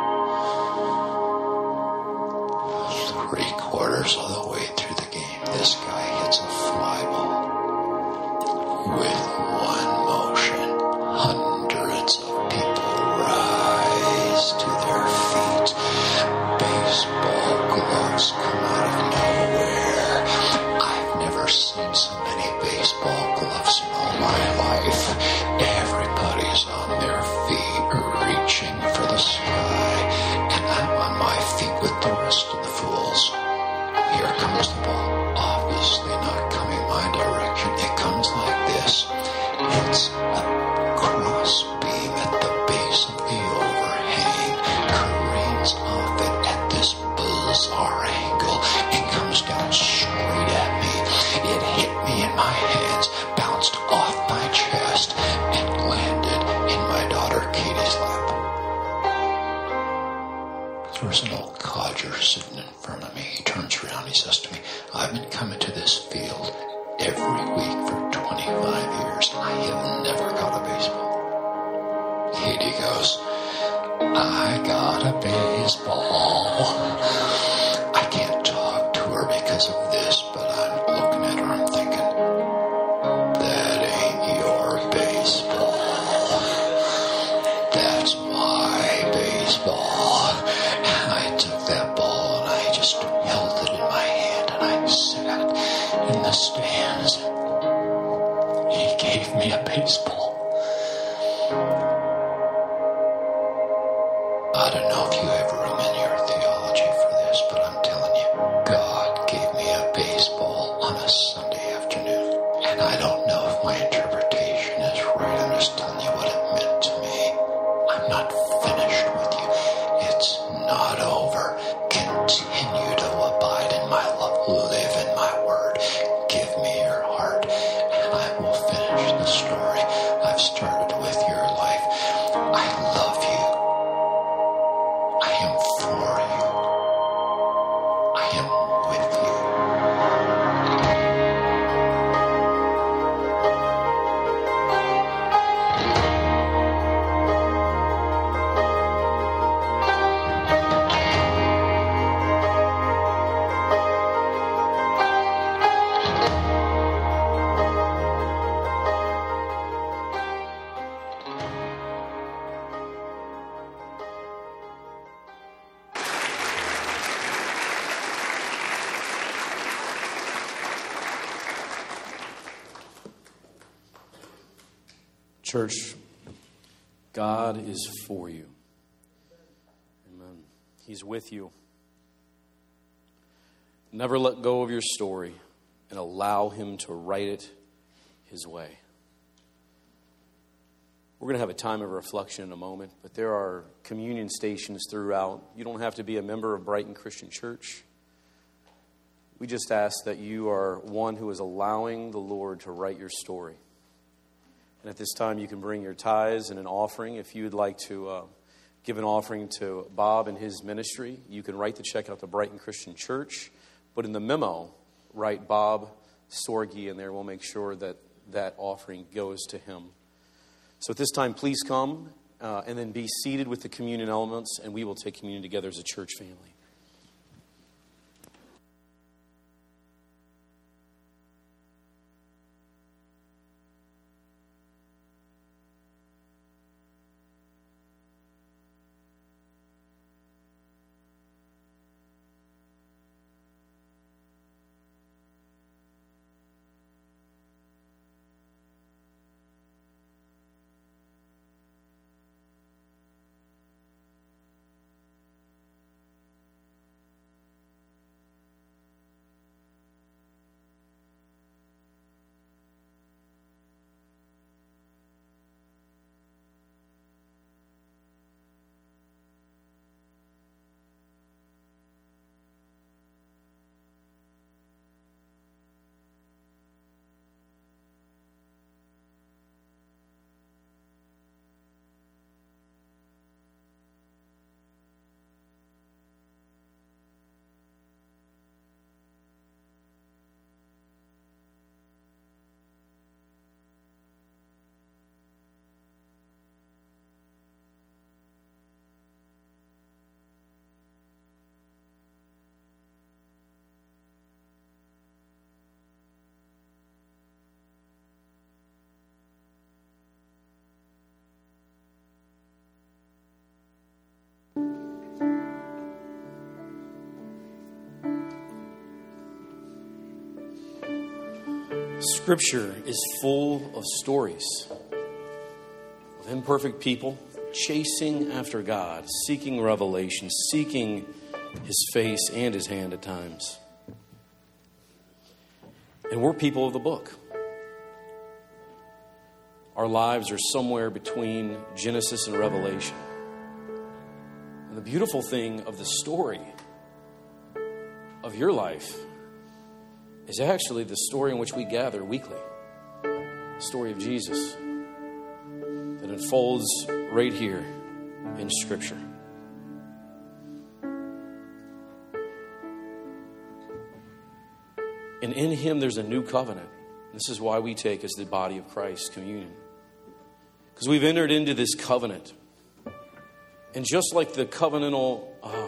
3/4 of the way through the game, this guy hits a fly ball. With one motion, hundreds of people rise to their feet. Baseball gloves come out of nowhere. I've never seen so many baseball gloves in all my life. Everybody's on their feet, reaching for the sky, and I'm on my feet with the rest of the fools. Here comes the ball, obviously not coming my direction. It comes like this. It's a cross beam at the base of the overhang, careens off it at this bizarre angle, and comes down straight at me. It hit me in my hands, bounced off my chest, and landed in my daughter Katie's lap. There was an old codger sitting in front of me. He turns around, he says to me, I've been coming to this field every week for 25 years. I have never caught a baseball. Katie goes, I got a baseball. I can't talk to her because of this, but I'm looking at her, I'm thinking, that ain't your baseball. That's my baseball. And I took that ball and I just held it in my hand and I sat in the stands. He gave gave me a baseball. I don't know if you have room in your theology for this, but I'm telling you, God gave me a baseball on a Sunday afternoon. And I don't know if my interpretation is right. I'm just telling you what it meant to me. I'm not finished with you. It's not over. Continue to abide in my love. Live in my word. Give me your heart, and I will finish the story I've started with your life. I love you. I am for you. I am with you. Church, God is for you. Amen. He's with you. Never let go of your story and allow him to write it his way. We're going to have a time of reflection in a moment, but there are communion stations throughout. You don't have to be a member of Brighton Christian Church. We just ask that you are one who is allowing the Lord to write your story. And at this time, you can bring your tithes and an offering. If you would like to give an offering to Bob and his ministry, you can write the check out to Brighton Christian Church. But in the memo, write Bob Sorge in there. We'll make sure that that offering goes to him. So at this time, please come and then be seated with the communion elements, and we will take communion together as a church family. Scripture is full of stories of imperfect people chasing after God, seeking revelation, seeking his face and his hand at times. And we're people of the book. Our lives are somewhere between Genesis and Revelation. And the beautiful thing of the story of your life is actually the story in which we gather weekly. The story of Jesus that unfolds right here in Scripture. And in him there's a new covenant. This is why we take as the body of Christ communion. Because we've entered into this covenant. And just like the covenantal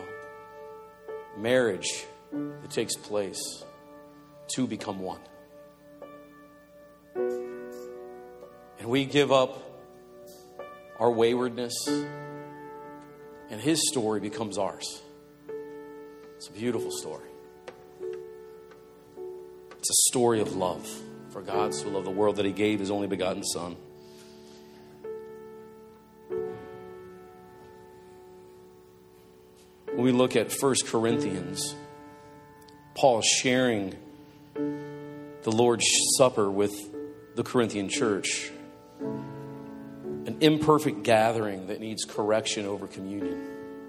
marriage that takes place, two become one. And we give up our waywardness, and his story becomes ours. It's a beautiful story. It's a story of love. For God so loved the world that he gave his only begotten Son. When we look at 1 Corinthians, Paul is sharing the Lord's Supper with the Corinthian church. An imperfect gathering that needs correction over communion.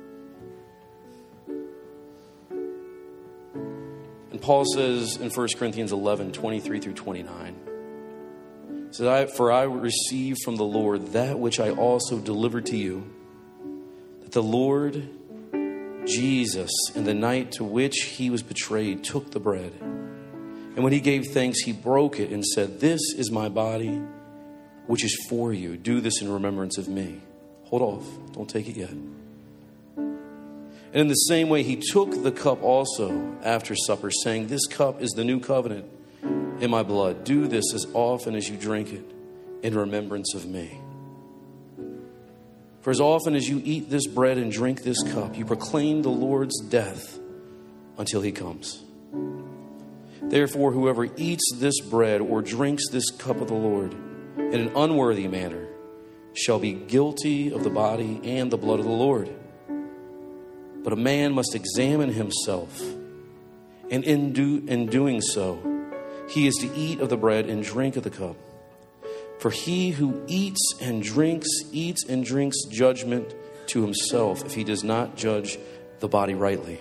And Paul says in 1 Corinthians 11, 23 through 29, he says, For I received from the Lord that which I also delivered to you, that the Lord Jesus, in the night to which he was betrayed, took the bread. And when he gave thanks, he broke it and said, This is my body, which is for you. Do this in remembrance of me. Hold off. Don't take it yet. And in the same way, he took the cup also after supper, saying, This cup is the new covenant in my blood. Do this as often as you drink it in remembrance of me. For as often as you eat this bread and drink this cup, you proclaim the Lord's death until he comes. Therefore, whoever eats this bread or drinks this cup of the Lord in an unworthy manner shall be guilty of the body and the blood of the Lord. But a man must examine himself, and in doing so, he is to eat of the bread and drink of the cup. For he who eats and drinks judgment to himself if he does not judge the body rightly.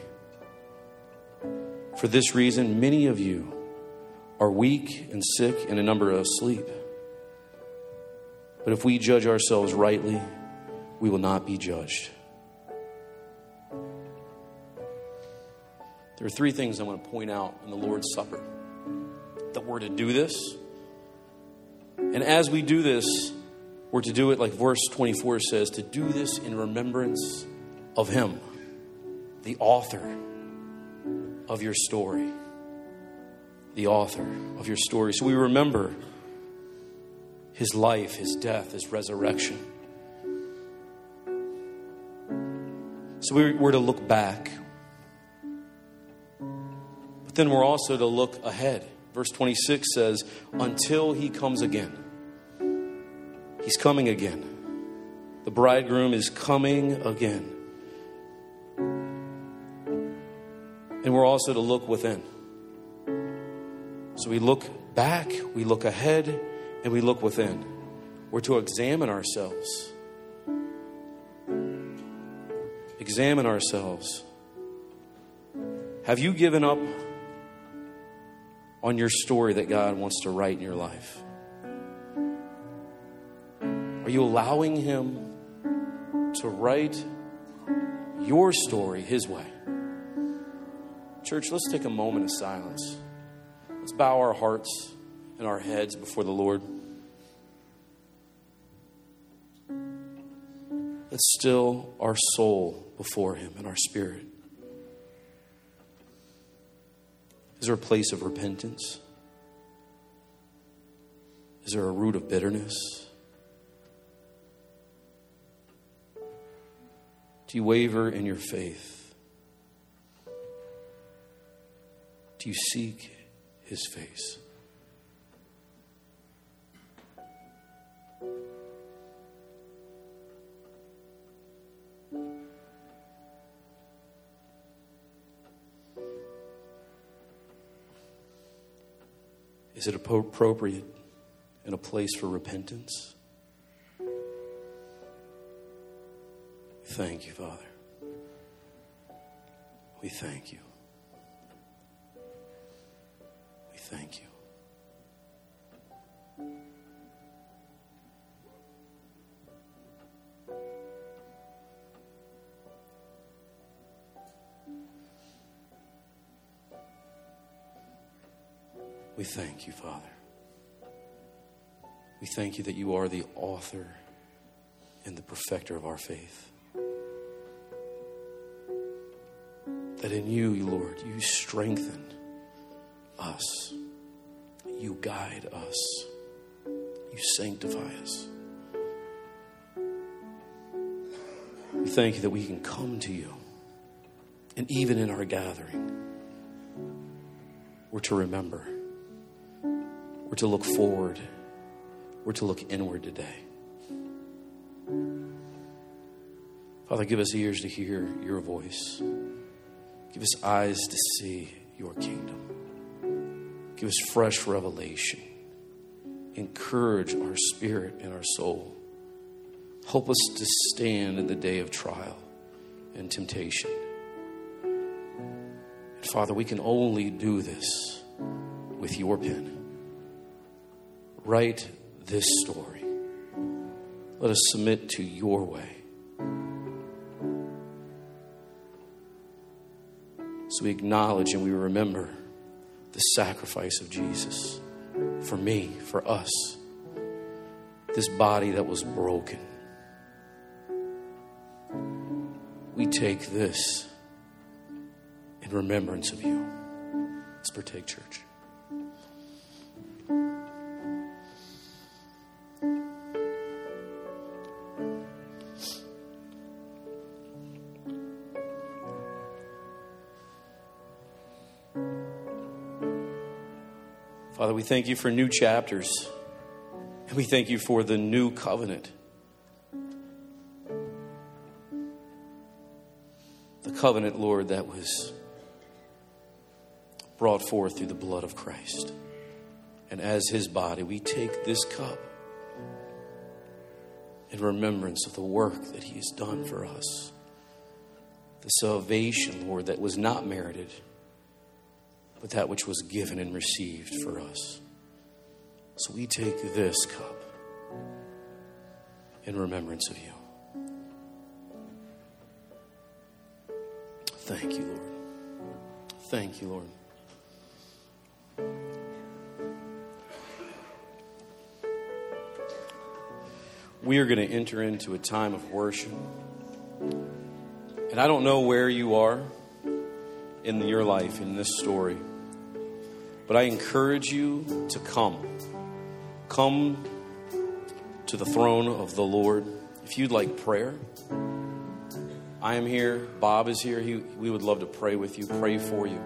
For this reason, many of you are weak and sick, and a number are asleep. But if we judge ourselves rightly, we will not be judged. There are three things I want to point out in the Lord's Supper. That we're to do this. And as we do this, we're to do it like verse 24 says, to do this in remembrance of him, the author of your story. The author of your story. So we remember his life, his death, his resurrection. So we're to look back. But then we're also to look ahead. Verse 26 says, until he comes again. He's coming again. The bridegroom is coming again. And we're also to look within. So we look back, we look ahead, and we look within. We're to examine ourselves. Examine ourselves. Have you given up on your story that God wants to write in your life? Are you allowing him to write your story his way? Church, let's take a moment of silence. Let's bow our hearts and our heads before the Lord. Let's still our soul before him and our spirit. Is there a place of repentance? Is there a root of bitterness? Do you waver in your faith? Do you seek his face? Is it appropriate in a place for repentance? Thank you, Father. We thank you. We thank you. We thank you, Father. We thank you that you are the author and the perfecter of our faith. That in you, Lord, you strengthen us. You guide us. You sanctify us. We thank you that we can come to you. And even in our gathering, we're to remember. We're to look forward. We're to look inward today. Father, give us ears to hear your voice. Give us eyes to see your kingdom. Give us fresh revelation. Encourage our spirit and our soul. Help us to stand in the day of trial and temptation. And Father, we can only do this with your pen. Write this story. Let us submit to your way. So we acknowledge and we remember the sacrifice of Jesus for me, for us. This body that was broken. We take this in remembrance of you. Let's partake, church. Father, we thank you for new chapters, and we thank you for the new covenant. The covenant, Lord, that was brought forth through the blood of Christ. And as his body, we take this cup in remembrance of the work that he has done for us. The salvation, Lord, that was not merited, but that which was given and received for us. So we take this cup in remembrance of you. Thank you, Lord. Thank you, Lord. We are going to enter into a time of worship. And I don't know where you are in your life, in this story. But I encourage you to come. Come to the throne of the Lord. If you'd like prayer, I am here. Bob is here. We would love to pray with you, pray for you.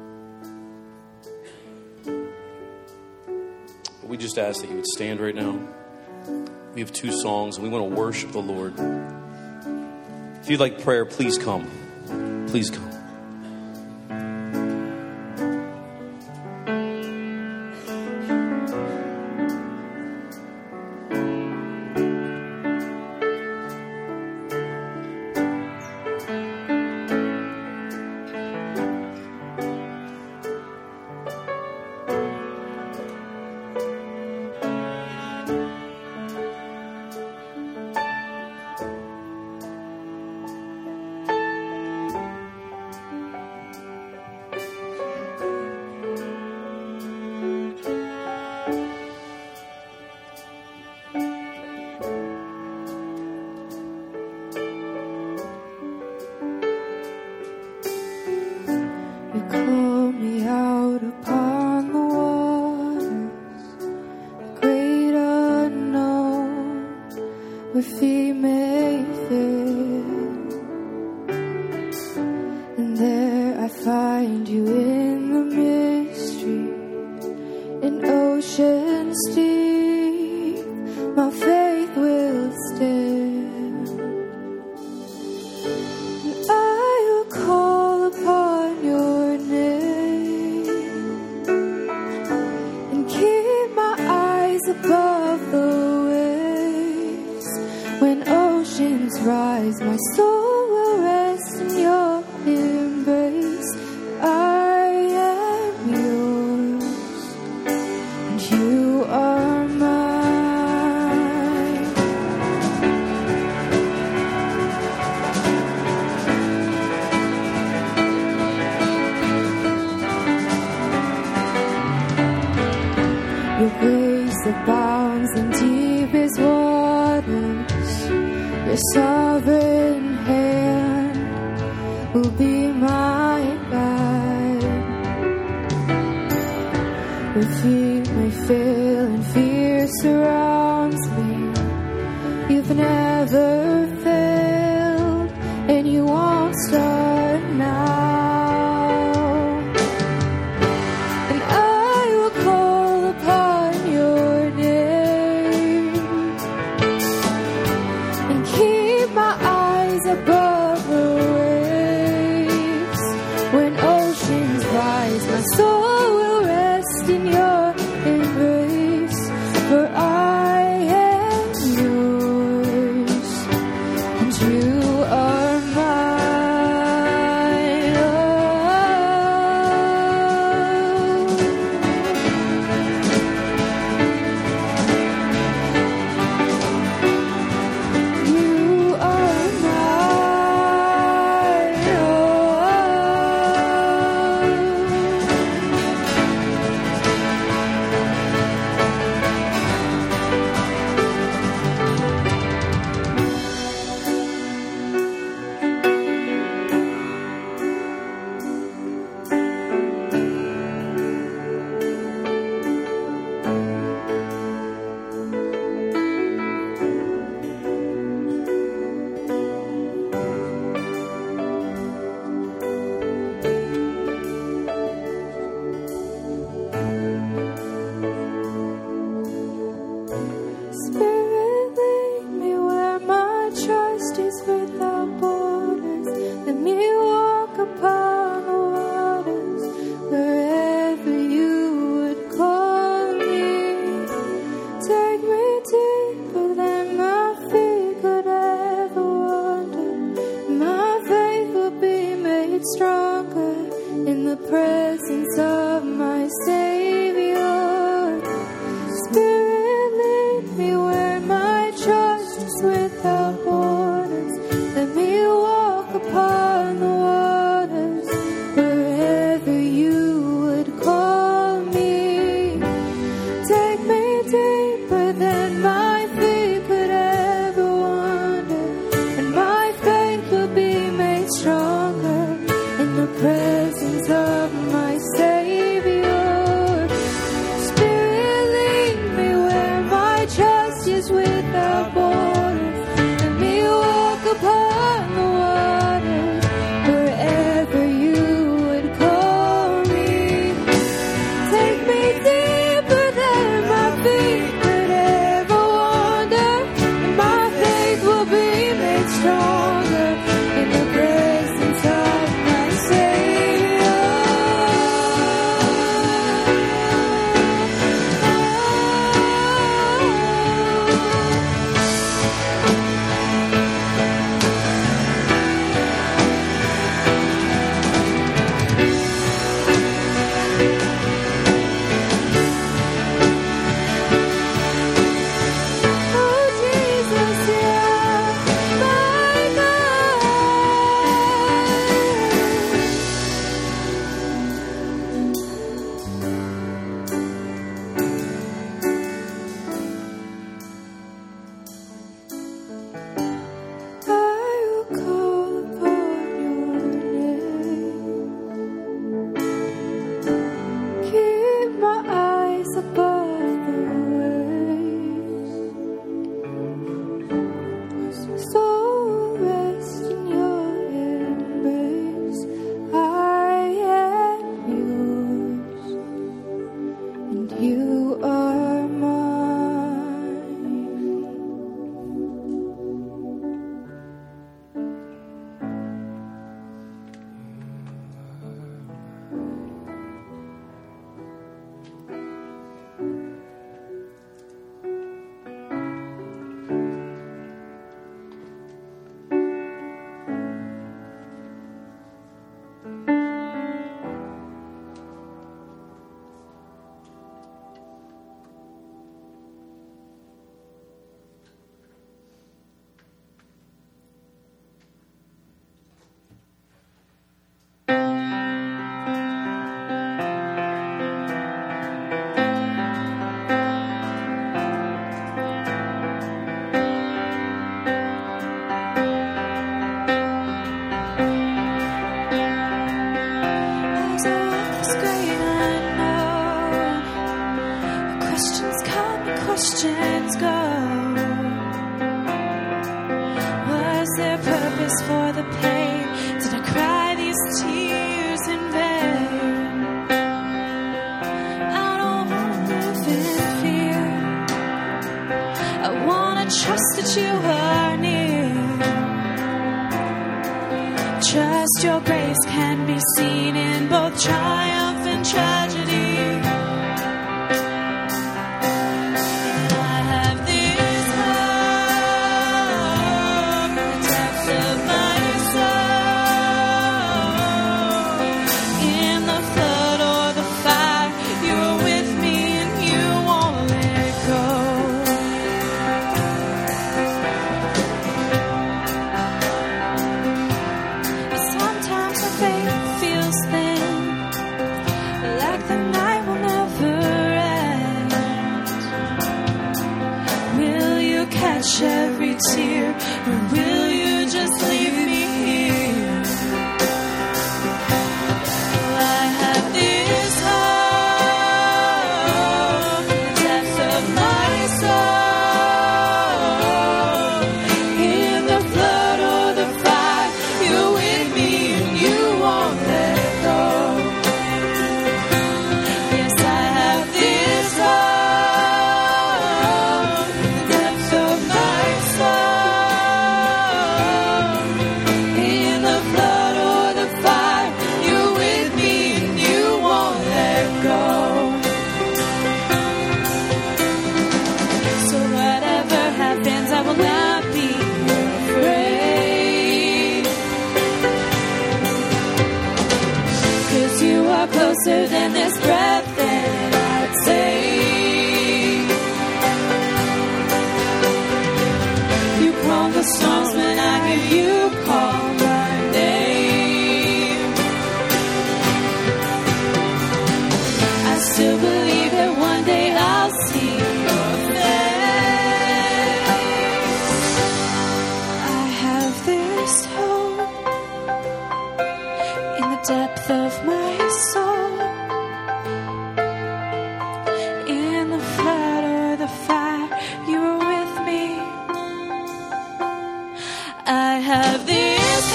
But we just ask that you would stand right now. We have 2 songs, and we want to worship the Lord. If you'd like prayer, please come. Please come. And I will call upon without borders. Let me walk upon the waters wherever you would call me. Take me deeper than my feet could ever wander, and my faith will be made stronger in the presence of my Savior. Oh Jesus, yeah, my God. I will call upon your name. Keep my eyes above the waves. So rest in your embrace. I am yours, and you are mine. As I walk this great unknown, questions come and questions go. Was there purpose for the pain? Did I cry these tears in vain? I don't wanna live in fear. I wanna trust that you are near. Trust your grace can be seen in both triumph and tragedy. And I have this hope, the depths of my soul. In the flood or the fire, you're with me and you won't let go. Sometimes my faith feels thin, like the night will never end. Will you catch every tear, or will you just leave me here? I have this hope, the depths of my soul. In the flood or the fire, you're with me and you won't let go. Yes, I have this hope, the depths of my soul. In the flood or the fire, you're with me and you won't let go. So whatever happens, I will not be afraid. 'Cause you are closer than this breath that I'd take. You calm the storms when I hear you call my name. I still believe that one day I'll see your face. I have this hope in the depth of my soul. In the flood or the fire, you are with me have this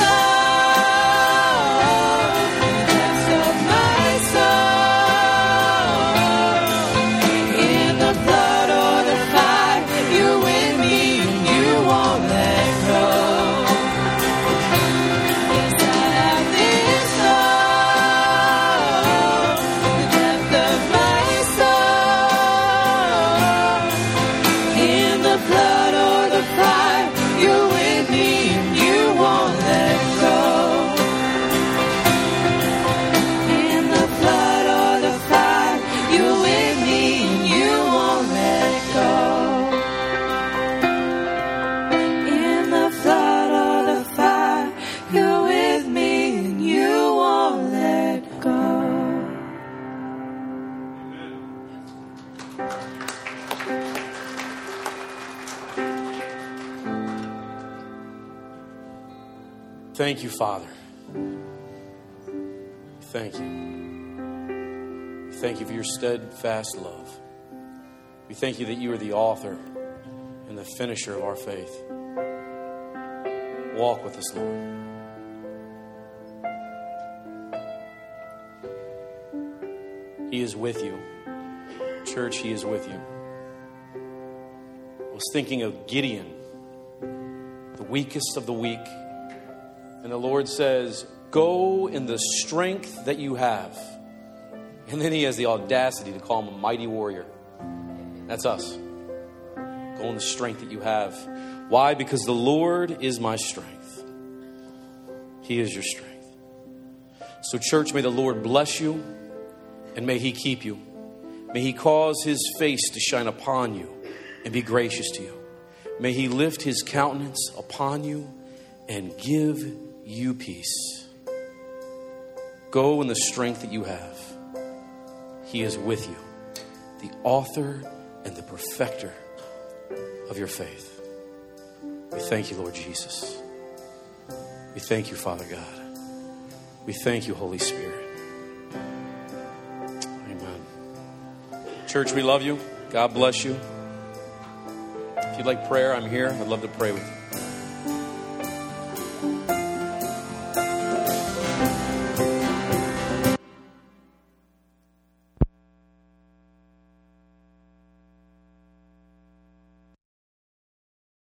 love, the depths of my soul. In the flood or the fire, you're with me and you won't let go. Yes, I have this love, the depth of my soul. In the flood or the fire, you're with me and you won't let go. In the flood or the fire, you're with me and you won't let go. In the flood or the fire, you're with me and you won't let go. Thank you, Father. Thank you. Thank you for your steadfast love. We thank you that you are the author and the finisher of our faith. Walk with us, Lord. He is with you. Church, He is with you. I was thinking of Gideon, the weakest of the weak. And the Lord says, go in the strength that you have. And then He has the audacity to call him a mighty warrior. That's us. Go in the strength that you have. Why? Because the Lord is my strength. He is your strength. So church, may the Lord bless you and may He keep you. May He cause His face to shine upon you and be gracious to you. May He lift His countenance upon you and give you peace. Go in the strength that you have. He is with you, the author and the perfecter of your faith. We thank you, Lord Jesus. We thank you, Father God. We thank you, Holy Spirit. Amen. Church, we love you. God bless you. If you'd like prayer, I'm here. I'd love to pray with you.